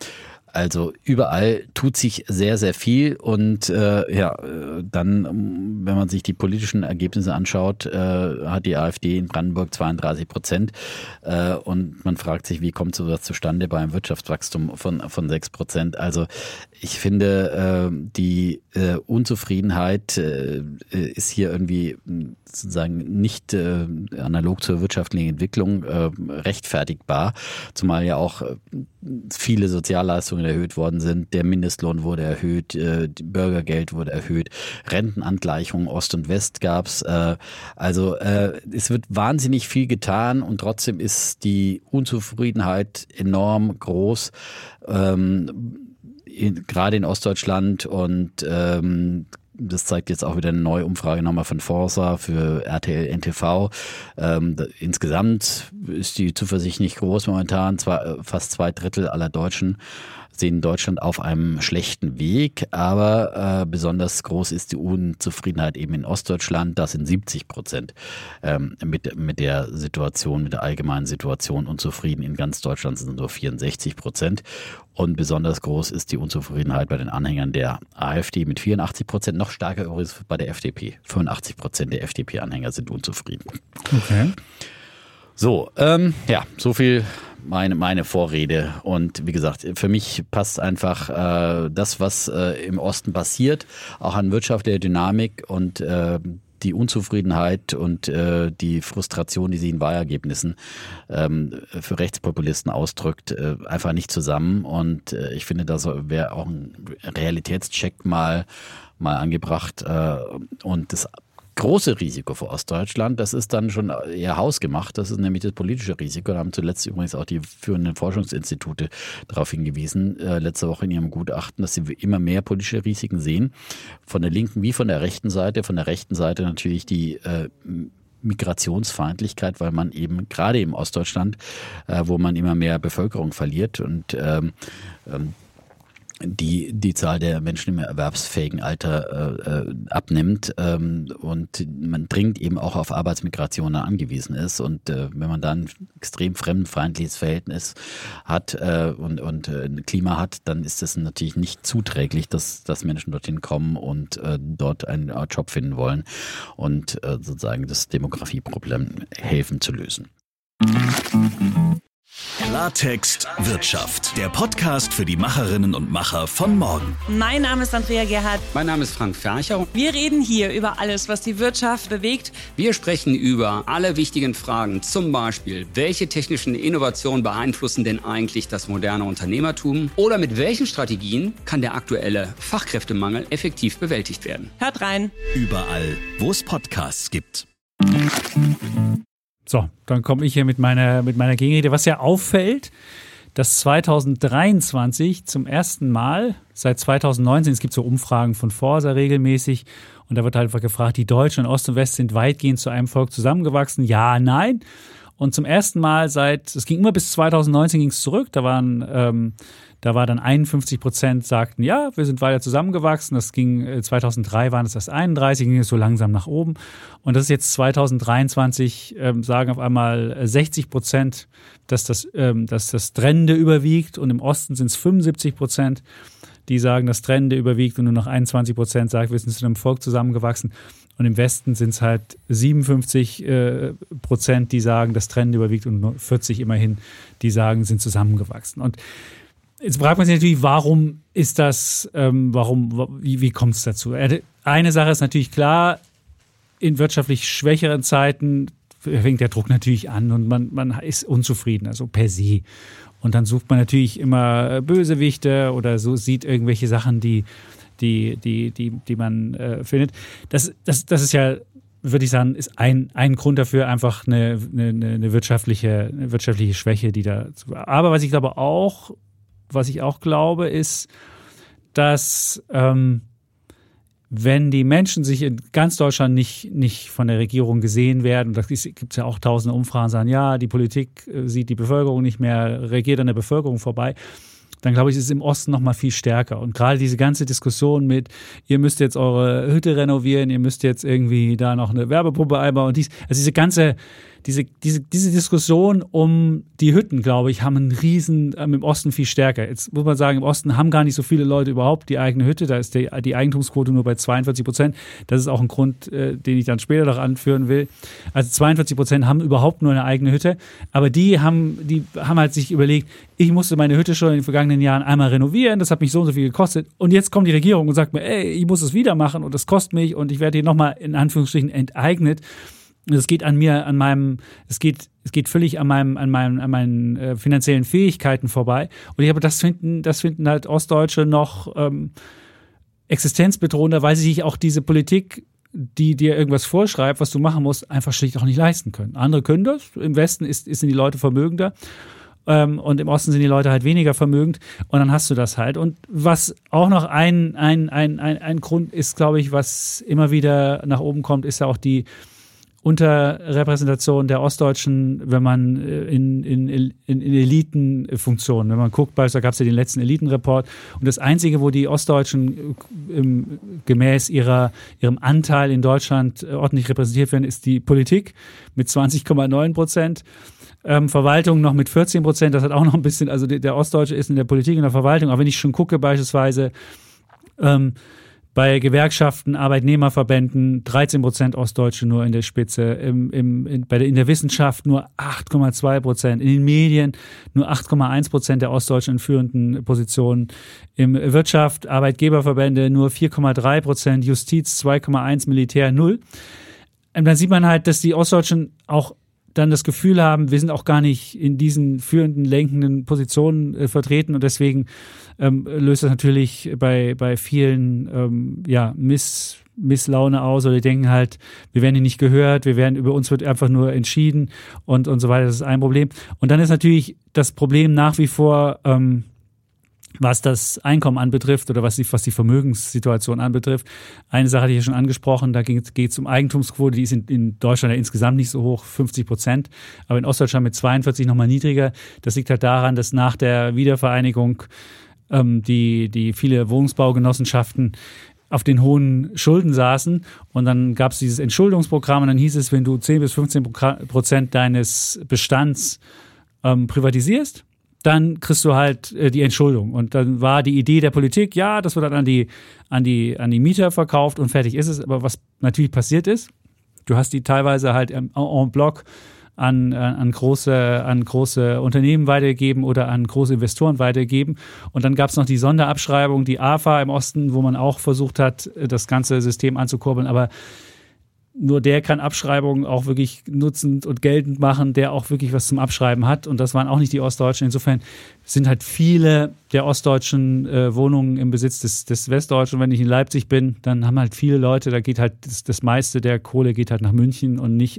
Also überall tut sich sehr, sehr viel und dann, wenn man sich die politischen Ergebnisse anschaut, hat die AfD in Brandenburg 32% und man fragt sich, wie kommt sowas zustande bei einem Wirtschaftswachstum von 6%? Also ich finde, die Unzufriedenheit ist hier irgendwie sozusagen nicht analog zur wirtschaftlichen Entwicklung rechtfertigbar, zumal ja auch viele Sozialleistungen erhöht worden sind. Der Mindestlohn wurde erhöht, Bürgergeld wurde erhöht, Rentenangleichungen Ost und West gab's. Also es wird wahnsinnig viel getan und trotzdem ist die Unzufriedenheit enorm groß, gerade in Ostdeutschland, und das zeigt jetzt auch wieder eine neue Umfrage nochmal von Forsa für RTL NTV. Insgesamt ist die Zuversicht nicht groß momentan. Fast 2/3 aller Deutschen sehen Deutschland auf einem schlechten Weg, aber besonders groß ist die Unzufriedenheit eben in Ostdeutschland. Da sind 70% mit der Situation, mit der allgemeinen Situation unzufrieden. In ganz Deutschland sind nur 64%. Und besonders groß ist die Unzufriedenheit bei den Anhängern der AfD mit 84%. Noch stärker übrigens bei der FDP. 85% der FDP-Anhänger sind unzufrieden. Okay. So, so viel meine Vorrede. Und wie gesagt, für mich passt einfach das, was im Osten passiert, auch an wirtschaftlicher Dynamik und die Unzufriedenheit und die Frustration, die sie in Wahlergebnissen für Rechtspopulisten ausdrückt, einfach nicht zusammen. Und ich finde, da wäre auch ein Realitätscheck mal angebracht. Und das große Risiko für Ostdeutschland, das ist dann schon eher hausgemacht, das ist nämlich das politische Risiko. Da haben zuletzt übrigens auch die führenden Forschungsinstitute darauf hingewiesen, letzte Woche in ihrem Gutachten, dass sie immer mehr politische Risiken sehen, von der linken wie von der rechten Seite. Von der rechten Seite natürlich die Migrationsfeindlichkeit, weil man eben gerade im Ostdeutschland, wo man immer mehr Bevölkerung verliert und die Zahl der Menschen im erwerbsfähigen Alter abnimmt und man dringend eben auch auf Arbeitsmigration angewiesen ist. Und wenn man dann extrem fremdenfeindliches Verhältnis hat und ein Klima hat, dann ist das natürlich nicht zuträglich, dass Menschen dorthin kommen und dort einen Job finden wollen und sozusagen das Demografieproblem helfen zu lösen. Klartext Wirtschaft, der Podcast für die Macherinnen und Macher von morgen. Mein Name ist Andrea Gerhardt. Mein Name ist Frank Fercher. Wir reden hier über alles, was die Wirtschaft bewegt. Wir sprechen über alle wichtigen Fragen, zum Beispiel, welche technischen Innovationen beeinflussen denn eigentlich das moderne Unternehmertum? Oder mit welchen Strategien kann der aktuelle Fachkräftemangel effektiv bewältigt werden? Hört rein. Überall, wo es Podcasts gibt. So, dann komme ich hier mit meiner Gegenrede. Was ja auffällt, dass 2023 zum ersten Mal seit 2019, es gibt so Umfragen von Forsa regelmäßig, und da wird halt einfach gefragt, die Deutschen in Ost und West sind weitgehend zu einem Volk zusammengewachsen. Ja, nein. Und zum ersten Mal es ging immer bis 2019 ging es zurück, da war dann 51% sagten, ja, wir sind weiter zusammengewachsen. Das ging 2003 waren es erst 31, ging es so langsam nach oben. Und das ist jetzt 2023, sagen auf einmal 60%, dass das Trennende überwiegt. Und im Osten sind es 75%, die sagen, das Trennende überwiegt. Und nur noch 21% sagen, wir sind zu einem Volk zusammengewachsen. Und im Westen sind es halt 57%, die sagen, das Trennende überwiegt. Und nur 40 immerhin, die sagen, sind zusammengewachsen. Und jetzt fragt man sich natürlich, warum ist das, wie kommt es dazu? Eine Sache ist natürlich klar, in wirtschaftlich schwächeren Zeiten fängt der Druck natürlich an und man ist unzufrieden, also per se. Und dann sucht man natürlich immer Bösewichte oder so, sieht irgendwelche Sachen, die man findet. Das ist ja, würde ich sagen, ist ein Grund dafür, einfach eine wirtschaftliche Schwäche, die da. Aber was ich auch glaube, ist, dass wenn die Menschen sich in ganz Deutschland nicht von der Regierung gesehen werden, da gibt es ja auch tausende Umfragen, sagen, ja, die Politik sieht die Bevölkerung nicht mehr, regiert an der Bevölkerung vorbei, dann glaube ich, ist es im Osten noch mal viel stärker. Und gerade diese ganze Diskussion mit, ihr müsst jetzt eure Hütte renovieren, ihr müsst jetzt irgendwie da noch eine Wärmepumpe einbauen und also diese ganze diese Diskussion um die Hütten, glaube ich, haben einen riesen, im Osten viel stärker. Jetzt muss man sagen, im Osten haben gar nicht so viele Leute überhaupt die eigene Hütte. Da ist die Eigentumsquote nur bei 42%. Das ist auch ein Grund, den ich dann später noch anführen will. Also 42% haben überhaupt nur eine eigene Hütte. Aber die haben halt sich überlegt, ich musste meine Hütte schon in den vergangenen Jahren einmal renovieren. Das hat mich so und so viel gekostet. Und jetzt kommt die Regierung und sagt mir, ich muss es wieder machen und das kostet mich und ich werde hier nochmal in Anführungsstrichen enteignet. Es geht es geht völlig an meinen finanziellen Fähigkeiten vorbei. Und ich glaube, das finden halt Ostdeutsche noch existenzbedrohender, weil sie sich auch diese Politik, die dir irgendwas vorschreibt, was du machen musst, einfach schlicht auch nicht leisten können. Andere können das. Im Westen sind die Leute vermögender. Und im Osten sind die Leute halt weniger vermögend und dann hast du das halt. Und was auch noch ein Grund ist, glaube ich, was immer wieder nach oben kommt, ist ja auch die Unterrepräsentation der Ostdeutschen, wenn man in Elitenfunktionen, wenn man guckt, da gab es ja den letzten Elitenreport und das Einzige, wo die Ostdeutschen gemäß ihrem Anteil in Deutschland ordentlich repräsentiert werden, ist die Politik mit 20,9%. Verwaltung noch mit 14%, das hat auch noch ein bisschen, also der Ostdeutsche ist in der Politik und der Verwaltung, aber wenn ich schon gucke, beispielsweise bei Gewerkschaften, Arbeitnehmerverbänden 13% Ostdeutsche nur in der Spitze, in der Wissenschaft nur 8,2%, in den Medien nur 8,1% der Ostdeutschen in führenden Positionen, im Wirtschaft, Arbeitgeberverbände nur 4,3%, Justiz 2,1%, Militär 0%. Und dann sieht man halt, dass die Ostdeutschen auch dann das Gefühl haben, wir sind auch gar nicht in diesen führenden, lenkenden Positionen vertreten und deswegen löst das natürlich bei vielen Misslaune aus oder die denken halt, wir werden hier nicht gehört, über uns wird einfach nur entschieden und so weiter. Das ist ein Problem. Und dann ist natürlich das Problem nach wie vor, was das Einkommen anbetrifft oder was die Vermögenssituation anbetrifft. Eine Sache hatte ich ja schon angesprochen, da geht es um Eigentumsquote, die ist in Deutschland ja insgesamt nicht so hoch, 50%, aber in Ostdeutschland mit 42 nochmal niedriger. Das liegt halt daran, dass nach der Wiedervereinigung die viele Wohnungsbaugenossenschaften auf den hohen Schulden saßen und dann gab es dieses Entschuldungsprogramm und dann hieß es, wenn du 10-15% deines Bestands privatisierst, dann kriegst du halt die Entschuldung. Und dann war die Idee der Politik, ja, das wird dann an die Mieter verkauft und fertig ist es. Aber was natürlich passiert ist, du hast die teilweise halt en bloc an große Unternehmen weitergegeben oder an große Investoren weitergegeben. Und dann gab es noch die Sonderabschreibung, die AFA im Osten, wo man auch versucht hat, das ganze System anzukurbeln. Aber nur der kann Abschreibungen auch wirklich nutzend und geltend machen, der auch wirklich was zum Abschreiben hat. Und das waren auch nicht die Ostdeutschen. Insofern sind halt viele der ostdeutschen Wohnungen im Besitz des Westdeutschen. Und wenn ich in Leipzig bin, dann haben halt viele Leute, da geht halt das meiste der Kohle geht halt nach München und nicht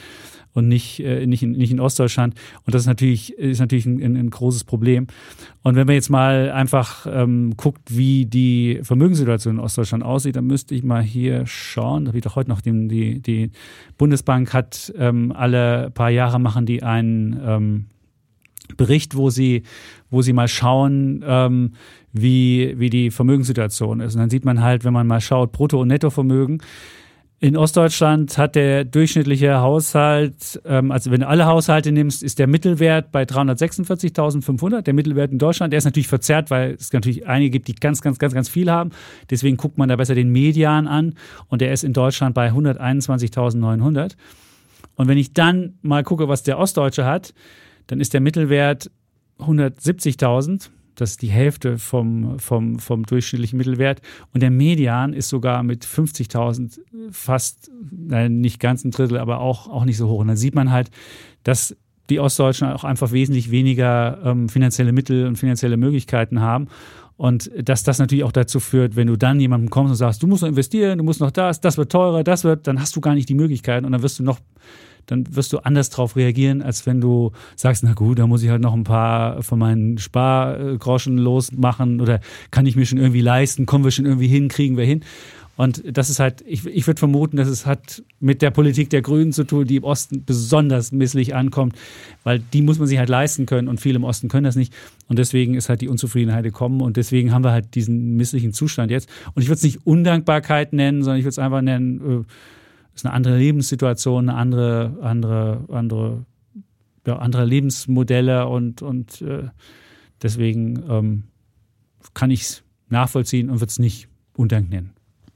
in Ostdeutschland. Und das ist natürlich ein großes Problem. Und wenn man jetzt mal einfach guckt, wie die Vermögenssituation in Ostdeutschland aussieht, dann müsste ich mal hier schauen. Da habe ich doch heute noch die Bundesbank hat alle paar Jahre machen die einen Bericht, wo sie mal schauen, wie die Vermögenssituation ist. Und dann sieht man halt, wenn man mal schaut, Brutto- und Nettovermögen. In Ostdeutschland hat der durchschnittliche Haushalt, also wenn du alle Haushalte nimmst, ist der Mittelwert bei 346.500. Der Mittelwert in Deutschland, der ist natürlich verzerrt, weil es natürlich einige gibt, die ganz, ganz, ganz, ganz viel haben. Deswegen guckt man da besser den Median an und der ist in Deutschland bei 121.900. Und wenn ich dann mal gucke, was der Ostdeutsche hat, dann ist der Mittelwert 170.000. Das ist die Hälfte vom durchschnittlichen Mittelwert. Und der Median ist sogar mit 50.000 fast, nicht ganz ein Drittel, aber auch nicht so hoch. Und dann sieht man halt, dass die Ostdeutschen auch einfach wesentlich weniger finanzielle Mittel und finanzielle Möglichkeiten haben. Und dass das natürlich auch dazu führt, wenn du dann jemandem kommst und sagst, du musst noch investieren, du musst noch das wird teurer, dann hast du gar nicht die Möglichkeiten und dann wirst du anders drauf reagieren, als wenn du sagst, na gut, da muss ich halt noch ein paar von meinen Spargroschen losmachen oder kann ich mir schon irgendwie leisten, kommen wir schon irgendwie hin, kriegen wir hin. Und das ist halt, ich würde vermuten, dass es hat mit der Politik der Grünen zu tun, die im Osten besonders misslich ankommt, weil die muss man sich halt leisten können und viele im Osten können das nicht. Und deswegen ist halt die Unzufriedenheit gekommen und deswegen haben wir halt diesen misslichen Zustand jetzt. Und ich würde es nicht Undankbarkeit nennen, sondern ich würde es einfach nennen, ist eine andere Lebenssituation, eine andere Lebensmodelle und deswegen kann ich es nachvollziehen und würde es nicht Undank nennen.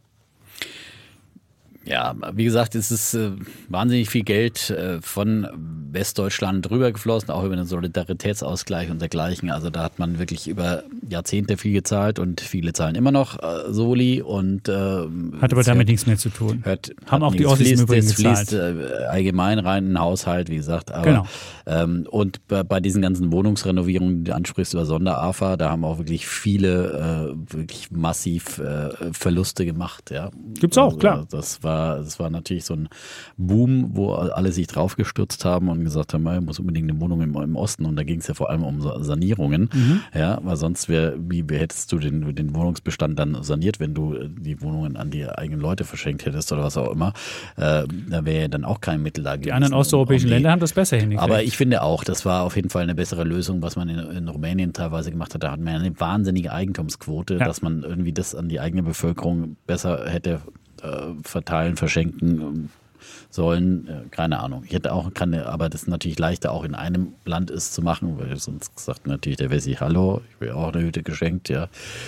Ja, wie gesagt, es ist wahnsinnig viel Geld von Westdeutschland rübergeflossen, auch über den Solidaritätsausgleich und dergleichen. Also da hat man wirklich über Jahrzehnte viel gezahlt und viele zahlen immer noch Soli. Und hat aber damit nichts mehr zu tun. Haben auch die Ossis im Übrigen gezahlt. Es fließt allgemein rein in den Haushalt, wie gesagt. Aber, genau. Und bei diesen ganzen Wohnungsrenovierungen, die du ansprichst über Sonder-AFA, da haben auch wirklich viele wirklich massiv Verluste gemacht. Ja. Gibt's auch, klar. Das war natürlich so ein Boom, wo alle sich draufgestürzt haben und gesagt haben, man muss unbedingt eine Wohnung im Osten. Und da ging es ja vor allem um Sanierungen. Ja, weil sonst wie hättest du den Wohnungsbestand dann saniert, wenn du die Wohnungen an die eigenen Leute verschenkt hättest oder was auch immer. Da wäre ja dann auch kein Mittel da gewesen. Die anderen osteuropäischen Länder haben das besser hingekriegt. Aber ich finde auch, das war auf jeden Fall eine bessere Lösung, was man in Rumänien teilweise gemacht hat. Da hat man eine wahnsinnige Eigentumsquote, dass man irgendwie das an die eigene Bevölkerung besser hätte verteilen, verschenken sollen. Keine Ahnung. Ich hätte auch aber das ist natürlich leichter auch in einem Land ist zu machen, weil sonst sagt natürlich der Wessi, hallo, ich will auch eine Hütte geschenkt, ja.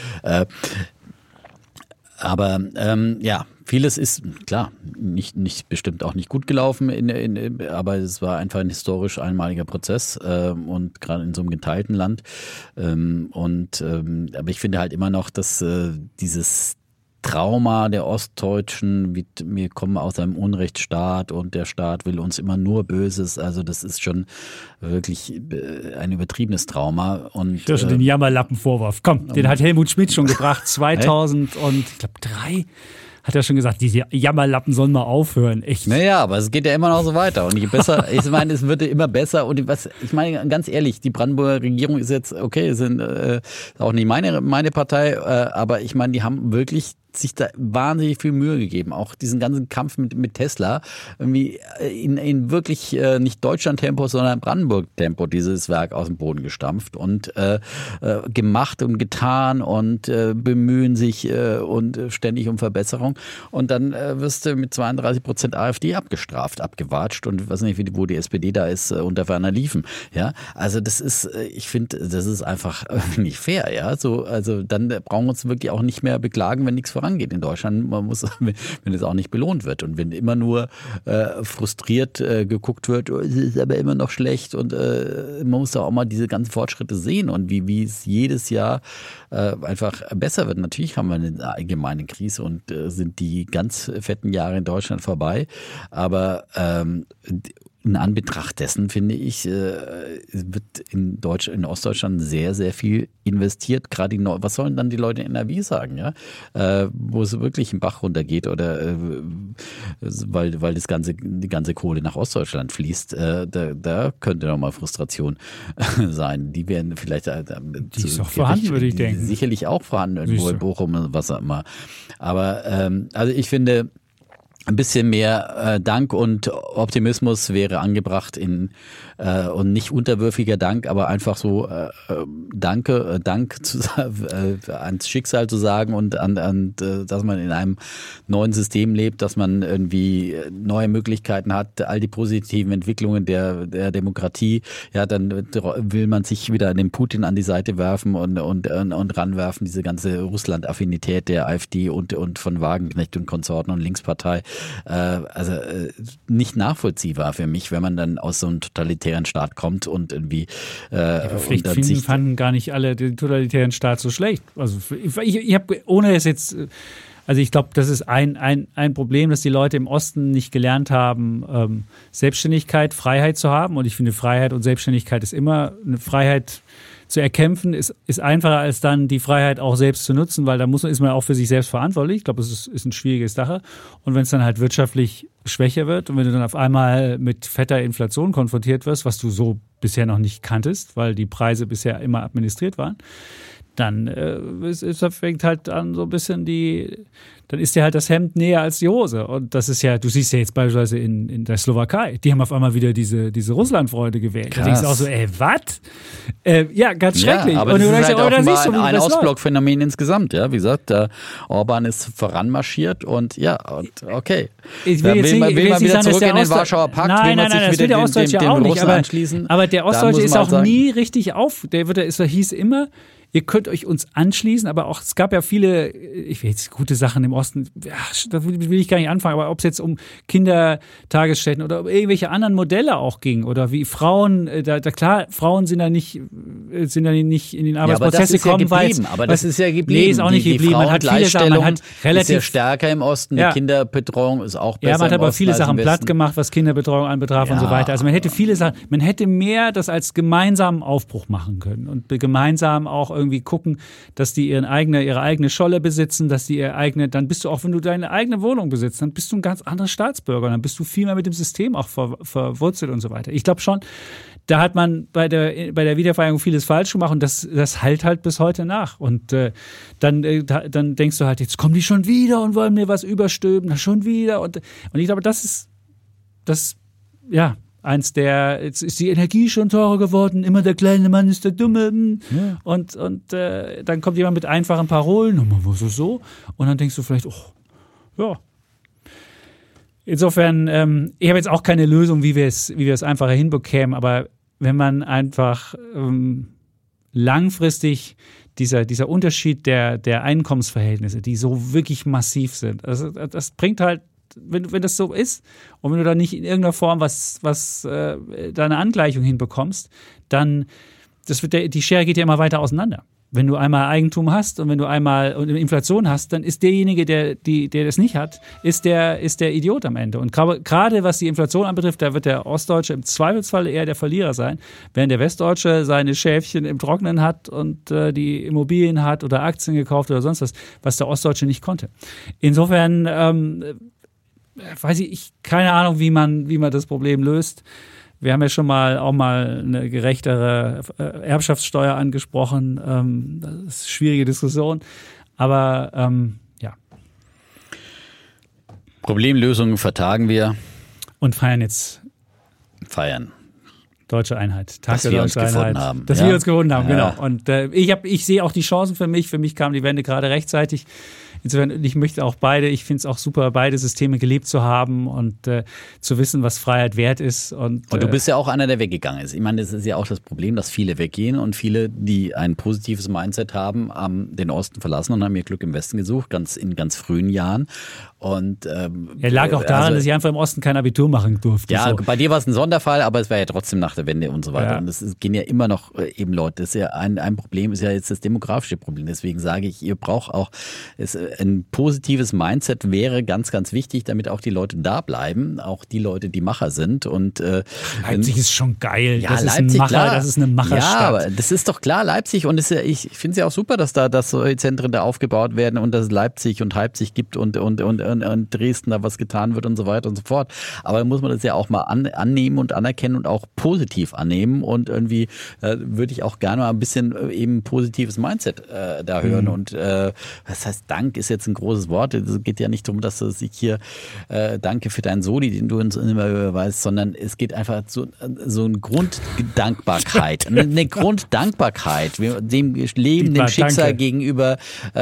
Aber ja, vieles ist, klar, nicht bestimmt auch nicht gut gelaufen, aber es war einfach ein historisch einmaliger Prozess und gerade in so einem geteilten Land. Aber ich finde halt immer noch, dass dieses Trauma der Ostdeutschen, wir kommen aus einem Unrechtsstaat und der Staat will uns immer nur Böses. Also das ist schon wirklich ein übertriebenes Trauma. Und ich höre schon den Jammerlappenvorwurf. Komm, den hat Helmut Schmidt schon gebracht, 2003. Hat er schon gesagt, diese Jammerlappen sollen mal aufhören, echt. Naja, aber es geht ja immer noch so weiter. Und je besser, ich meine, es wird immer besser. Und ich meine, ganz ehrlich, die Brandenburger Regierung ist jetzt, okay, sind auch nicht meine Partei, aber ich meine, die haben wirklich sich da wahnsinnig viel Mühe gegeben. Auch diesen ganzen Kampf mit Tesla, irgendwie in wirklich nicht Deutschland-Tempo, sondern Brandenburg-Tempo dieses Werk aus dem Boden gestampft und gemacht und getan und bemühen sich und ständig um Verbesserung. Und dann wirst du mit 32% AfD abgewatscht und ich weiß nicht, wo die SPD da ist, unter ferner liefen. Ja, also das ist, ich finde, das ist einfach nicht fair. Ja, so, also dann brauchen wir uns wirklich auch nicht mehr beklagen, wenn nichts vorangeht in Deutschland. Man muss, wenn es auch nicht belohnt wird und wenn immer nur frustriert geguckt wird, es ist aber immer noch schlecht und man muss doch auch mal diese ganzen Fortschritte sehen und wie es jedes Jahr einfach besser wird. Natürlich haben wir eine allgemeine Krise und sind die ganz fetten Jahre in Deutschland vorbei, aber in Anbetracht dessen, finde ich, wird in Ostdeutschland sehr, sehr viel investiert. Gerade was sollen dann die Leute in NRW sagen, ja? Wo es wirklich einen Bach runtergeht oder weil die ganze Kohle nach Ostdeutschland fließt, da könnte noch mal Frustration sein. Die werden vielleicht die ist auch vorhanden, würde ich denken. Sicherlich auch vorhanden irgendwo in Bochum, was auch immer. Aber also ich finde, ein bisschen mehr Dank und Optimismus wäre angebracht und nicht unterwürfiger Dank, aber einfach so Dank ans Schicksal zu sagen und dass man in einem neuen System lebt, dass man irgendwie neue Möglichkeiten hat, all die positiven Entwicklungen der Demokratie, ja, dann will man sich wieder an den Putin an die Seite werfen und ranwerfen, diese ganze Russland-Affinität der AfD und von Wagenknecht und Konsorten und Linkspartei. Also nicht nachvollziehbar für mich, wenn man dann aus so einem totalitären Staat kommt und irgendwie aber vielleicht fanden gar nicht alle den totalitären Staat so schlecht. Also ich habe, ohne es jetzt, also ich glaube, das ist ein Problem, dass die Leute im Osten nicht gelernt haben, Selbstständigkeit, Freiheit zu haben. Und ich finde, Freiheit und Selbstständigkeit ist immer eine Freiheit zu erkämpfen, ist einfacher als dann die Freiheit auch selbst zu nutzen, weil da ist man auch für sich selbst verantwortlich. Ich glaube, das ist eine schwierige Sache. Und wenn es dann halt wirtschaftlich schwächer wird und wenn du dann auf einmal mit fetter Inflation konfrontiert wirst, was du so bisher noch nicht kanntest, weil die Preise bisher immer administriert waren, dann fängt halt an so ein bisschen dann ist dir halt das Hemd näher als die Hose. Und das ist ja, du siehst ja jetzt beispielsweise in der Slowakei, die haben auf einmal wieder diese Russland-Freunde gewählt. Krass. Da denkst du auch so, was? Ja, ganz schrecklich. Ja, aber und das du ist halt denkst, offenbar ein Ostblock-Phänomen insgesamt. Ja, wie gesagt, der Orban ist voranmarschiert und okay. Ich will man wieder zurück in den Warschauer Pakt? Nein, das will der Ostdeutsche ja auch nicht. Aber der Ostdeutsche ist auch nie richtig hieß immer, ihr könnt euch uns anschließen, aber auch, es gab ja viele, ich will jetzt gute Sachen im Osten, da will ich gar nicht anfangen, aber ob es jetzt um Kindertagesstätten oder um irgendwelche anderen Modelle auch ging oder wie Frauen, klar, Frauen sind da nicht in den Arbeitsprozess gekommen, aber das ist ja geblieben. Nee, ist auch nicht geblieben. Man hat viele Sachen, ist ja stärker im Osten, die Kinderbetreuung ist auch besser. Ja, man hat aber viele Sachen platt gemacht, was Kinderbetreuung anbetraf und so weiter. Also man hätte viele Sachen, man hätte mehr das als gemeinsamen Aufbruch machen können und gemeinsam auch irgendwie gucken, dass die ihre eigene Scholle besitzen, dass die dann bist du auch, wenn du deine eigene Wohnung besitzt, dann bist du ein ganz anderer Staatsbürger, dann bist du viel mehr mit dem System auch verwurzelt und so weiter. Ich glaube schon, da hat man bei der Wiedervereinigung vieles falsch gemacht und das halt bis heute nach. Und dann denkst du halt, jetzt kommen die schon wieder und wollen mir was überstülpen, schon wieder. Und ich glaube, das ist jetzt ist die Energie schon teurer geworden, immer der kleine Mann ist der Dumme. Ja. Und dann kommt jemand mit einfachen Parolen, so. Und dann denkst du vielleicht, ja. Insofern, ich habe jetzt auch keine Lösung, wie wir es einfacher hinbekämen, aber wenn man einfach langfristig dieser Unterschied der Einkommensverhältnisse, die so wirklich massiv sind, also das bringt halt, wenn das so ist und wenn du da nicht in irgendeiner Form was da eine Angleichung hinbekommst, dann die Schere geht ja immer weiter auseinander. Wenn du einmal Eigentum hast und wenn du einmal Inflation hast, dann ist derjenige, der das nicht hat, ist der Idiot am Ende. Und gerade was die Inflation anbetrifft, da wird der Ostdeutsche im Zweifelsfall eher der Verlierer sein, während der Westdeutsche seine Schäfchen im Trockenen hat und die Immobilien hat oder Aktien gekauft oder sonst was der Ostdeutsche nicht konnte. Insofern weiß ich keine Ahnung, wie man das Problem löst. Wir haben ja schon mal eine gerechtere Erbschaftssteuer angesprochen. Das ist eine schwierige Diskussion. Aber ja. Problemlösungen vertagen wir. Und feiern jetzt. Deutsche Einheit. Tag der Deutschen Einheit. Dass wir uns gefunden haben, genau. Und ich sehe auch die Chancen für mich. Für mich kam die Wende gerade rechtzeitig. Insofern, ich möchte auch ich finde es auch super, beide Systeme gelebt zu haben und zu wissen, was Freiheit wert ist. Und du bist ja auch einer, der weggegangen ist. Ich meine, das ist ja auch das Problem, dass viele weggehen und viele, die ein positives Mindset haben, den Osten verlassen und haben ihr Glück im Westen gesucht, in ganz frühen Jahren. Und lag auch daran, dass ich einfach im Osten kein Abitur machen durfte. Ja, so. Bei dir war es ein Sonderfall, aber es war ja trotzdem nach der Wende und so weiter. Ja. Und es gehen ja immer noch eben Leute. Das ist ja ein Problem, ist ja jetzt das demografische Problem. Deswegen sage ich, ihr braucht auch ein positives Mindset wäre ganz, ganz wichtig, damit auch die Leute da bleiben, auch die Leute, die Macher sind. Und Leipzig ist schon geil. Ja, das Leipzig, das ist eine Macherstadt. Ja, aber das ist doch klar, Leipzig. Und ich finde es ja auch super, dass solche Zentren da aufgebaut werden und dass es Leipzig und Leipzig gibt und Dresden da was getan wird und so weiter und so fort. Aber muss man das ja auch mal annehmen und anerkennen und auch positiv annehmen. Und irgendwie würde ich auch gerne mal ein bisschen eben positives Mindset da hören. Und was heißt Dank ist jetzt ein großes Wort. Es geht ja nicht darum, dass du sich hier danke für deinen Soli, den du uns immer überweist, sondern es geht einfach so eine Grunddankbarkeit. Eine Grunddankbarkeit dem Leben, dem Schicksal gegenüber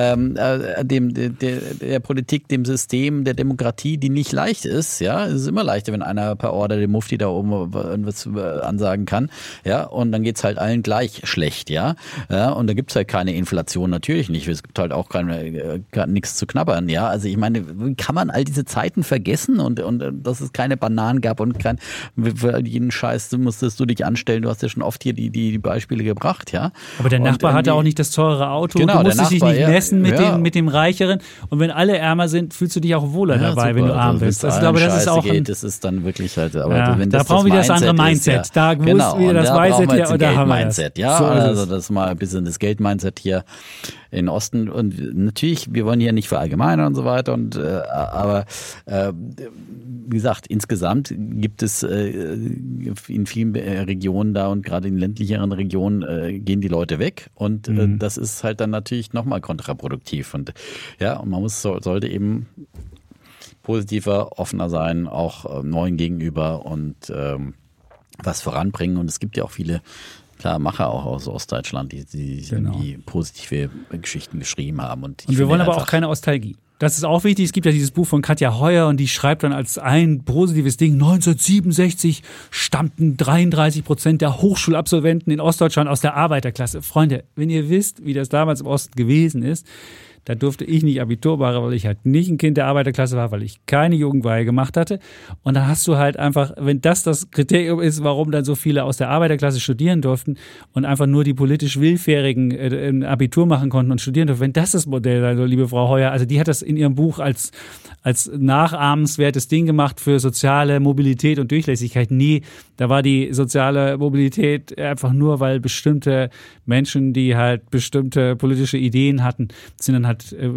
der Politik, dem System, der Demokratie, die nicht leicht ist. Ja, es ist immer leichter, wenn einer per Order dem Mufti da oben irgendwas ansagen kann. Ja, und dann geht's halt allen gleich schlecht. Ja, und da gibt's halt keine Inflation, natürlich nicht. Es gibt halt auch nichts zu knabbern. Ja, also ich meine, wie kann man all diese Zeiten vergessen und dass es keine Bananen gab und für jeden Scheiß musstest du dich anstellen. Du hast ja schon oft hier die Beispiele gebracht. Ja, aber der Nachbar hatte auch nicht das teurere Auto. Genau, du musstest dich nicht messen mit dem Reicheren. Und wenn alle ärmer sind, fühlst du dich auch wohler dabei, super, wenn du arm bist. Also ich glaube, das ist auch das ist dann wirklich halt. Aber ja, wenn da brauchen wir das andere Mindset. Ist, ja, da muss wieder das Mindset hier, oder haben wir das? Ja, so also das ist mal ein bisschen das Geld-Mindset hier. in den Osten. Und natürlich, wir wollen hier nicht verallgemeinern und so weiter. Aber wie gesagt, insgesamt gibt es in vielen Regionen da und gerade in ländlicheren Regionen gehen die Leute weg. Und das ist halt dann natürlich nochmal kontraproduktiv. Und ja, und man sollte eben positiver, offener sein, auch neuen gegenüber und was voranbringen. Und es gibt ja auch viele Macher auch aus Ostdeutschland, die positive Geschichten geschrieben haben. Und wir wollen aber auch keine Nostalgie. Das ist auch wichtig. Es gibt ja dieses Buch von Katja Heuer und die schreibt dann als ein positives Ding, 1967 stammten 33% der Hochschulabsolventen in Ostdeutschland aus der Arbeiterklasse. Freunde, wenn ihr wisst, wie das damals im Osten gewesen ist, da durfte ich nicht Abitur machen, weil ich halt nicht ein Kind der Arbeiterklasse war, weil ich keine Jugendweihe gemacht hatte. Und dann hast du halt einfach, wenn das Kriterium ist, warum dann so viele aus der Arbeiterklasse studieren durften und einfach nur die politisch Willfährigen ein Abitur machen konnten und studieren durften, wenn das das Modell sei, so liebe Frau Heuer, also die hat das in ihrem Buch als nachahmenswertes Ding gemacht für soziale Mobilität und Durchlässigkeit. Nee, da war die soziale Mobilität einfach nur, weil bestimmte Menschen, die halt bestimmte politische Ideen hatten, sind dann halt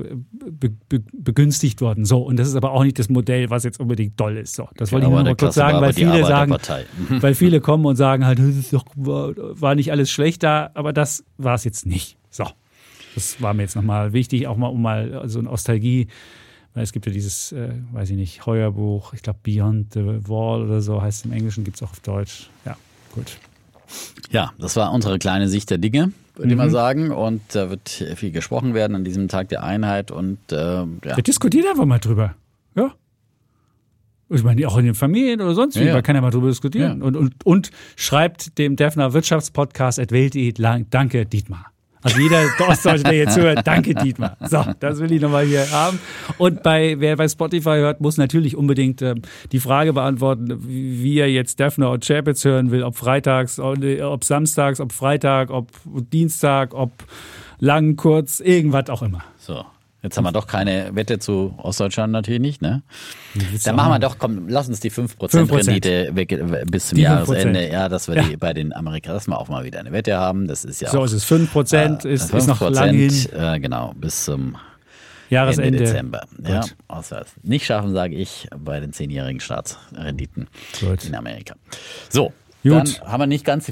begünstigt worden. So, und das ist aber auch nicht das Modell, was jetzt unbedingt toll ist. So, das wollte ich nur mal kurz sagen, weil viele sagen, weil viele kommen und sagen halt, war nicht alles schlecht da, aber das war es jetzt nicht. So, das war mir jetzt nochmal wichtig, auch mal um mal so eine Nostalgie. Es gibt ja dieses, weiß ich nicht, Heuerbuch, ich glaube Beyond the Wall oder so heißt es im Englischen, gibt es auch auf Deutsch. Ja, gut. Ja, das war unsere kleine Sicht der Dinge, würde ich mal sagen. Und da wird viel gesprochen werden an diesem Tag der Einheit. Und Wir diskutieren einfach mal drüber. Ja. Ich meine, auch in den Familien oder sonst wie, man kann ja mal drüber diskutieren. Ja. Und schreibt dem Defner Wirtschaftspodcast @welt.de danke, Dietmar. Also jeder Ostdeutsche, der jetzt hört, danke Dietmar. So, das will ich nochmal hier haben. Und wer bei Spotify hört, muss natürlich unbedingt die Frage beantworten, wie er jetzt Defner und Chapitz hören will, ob freitags, ob samstags, ob Freitag, ob Dienstag, ob lang, kurz, irgendwas auch immer. So. Jetzt haben wir doch keine Wette zu Ostdeutschland natürlich nicht, ne? Dann machen wir doch, komm, lass uns die 5% Rendite weg bis zum Jahresende. Ja, dass wir die bei den Amerikanern, dass wir auch mal wieder eine Wette haben. Das ist ja so, auch, es ist 5%, ist noch lang hin. Genau, bis zum Jahresende. Ende Dezember. Ja, nicht schaffen, sage ich, bei den 10-jährigen Staatsrenditen in Amerika. So. Gut. Dann haben wir nicht ganz die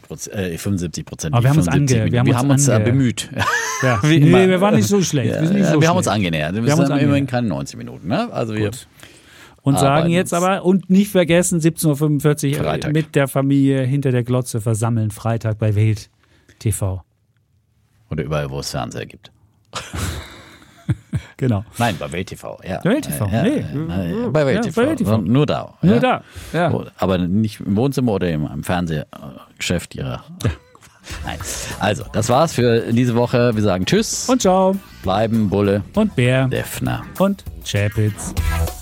75%. Aber wir haben uns bemüht. Ja. Wir waren nicht so schlecht. Wir haben uns angenähert. Wir haben immerhin keine 90 Minuten. Ne? Also wir und sagen jetzt aber, und nicht vergessen, 17.45 Uhr Freitag. Mit der Familie hinter der Glotze versammeln, Freitag bei Welt TV. Oder überall, wo es Fernseher gibt. Genau. Nein, bei Welt TV. Ja. Welt TV, bei Welt TV. Bei Welt TV. Nur da. Nur da, ja. Aber nicht im Wohnzimmer oder im Fernsehgeschäft ihrer. Ja. Nein. Also, das war's für diese Woche. Wir sagen Tschüss. Und ciao. Bleiben Bulle. Und Bär. Defner. Und Chapitz.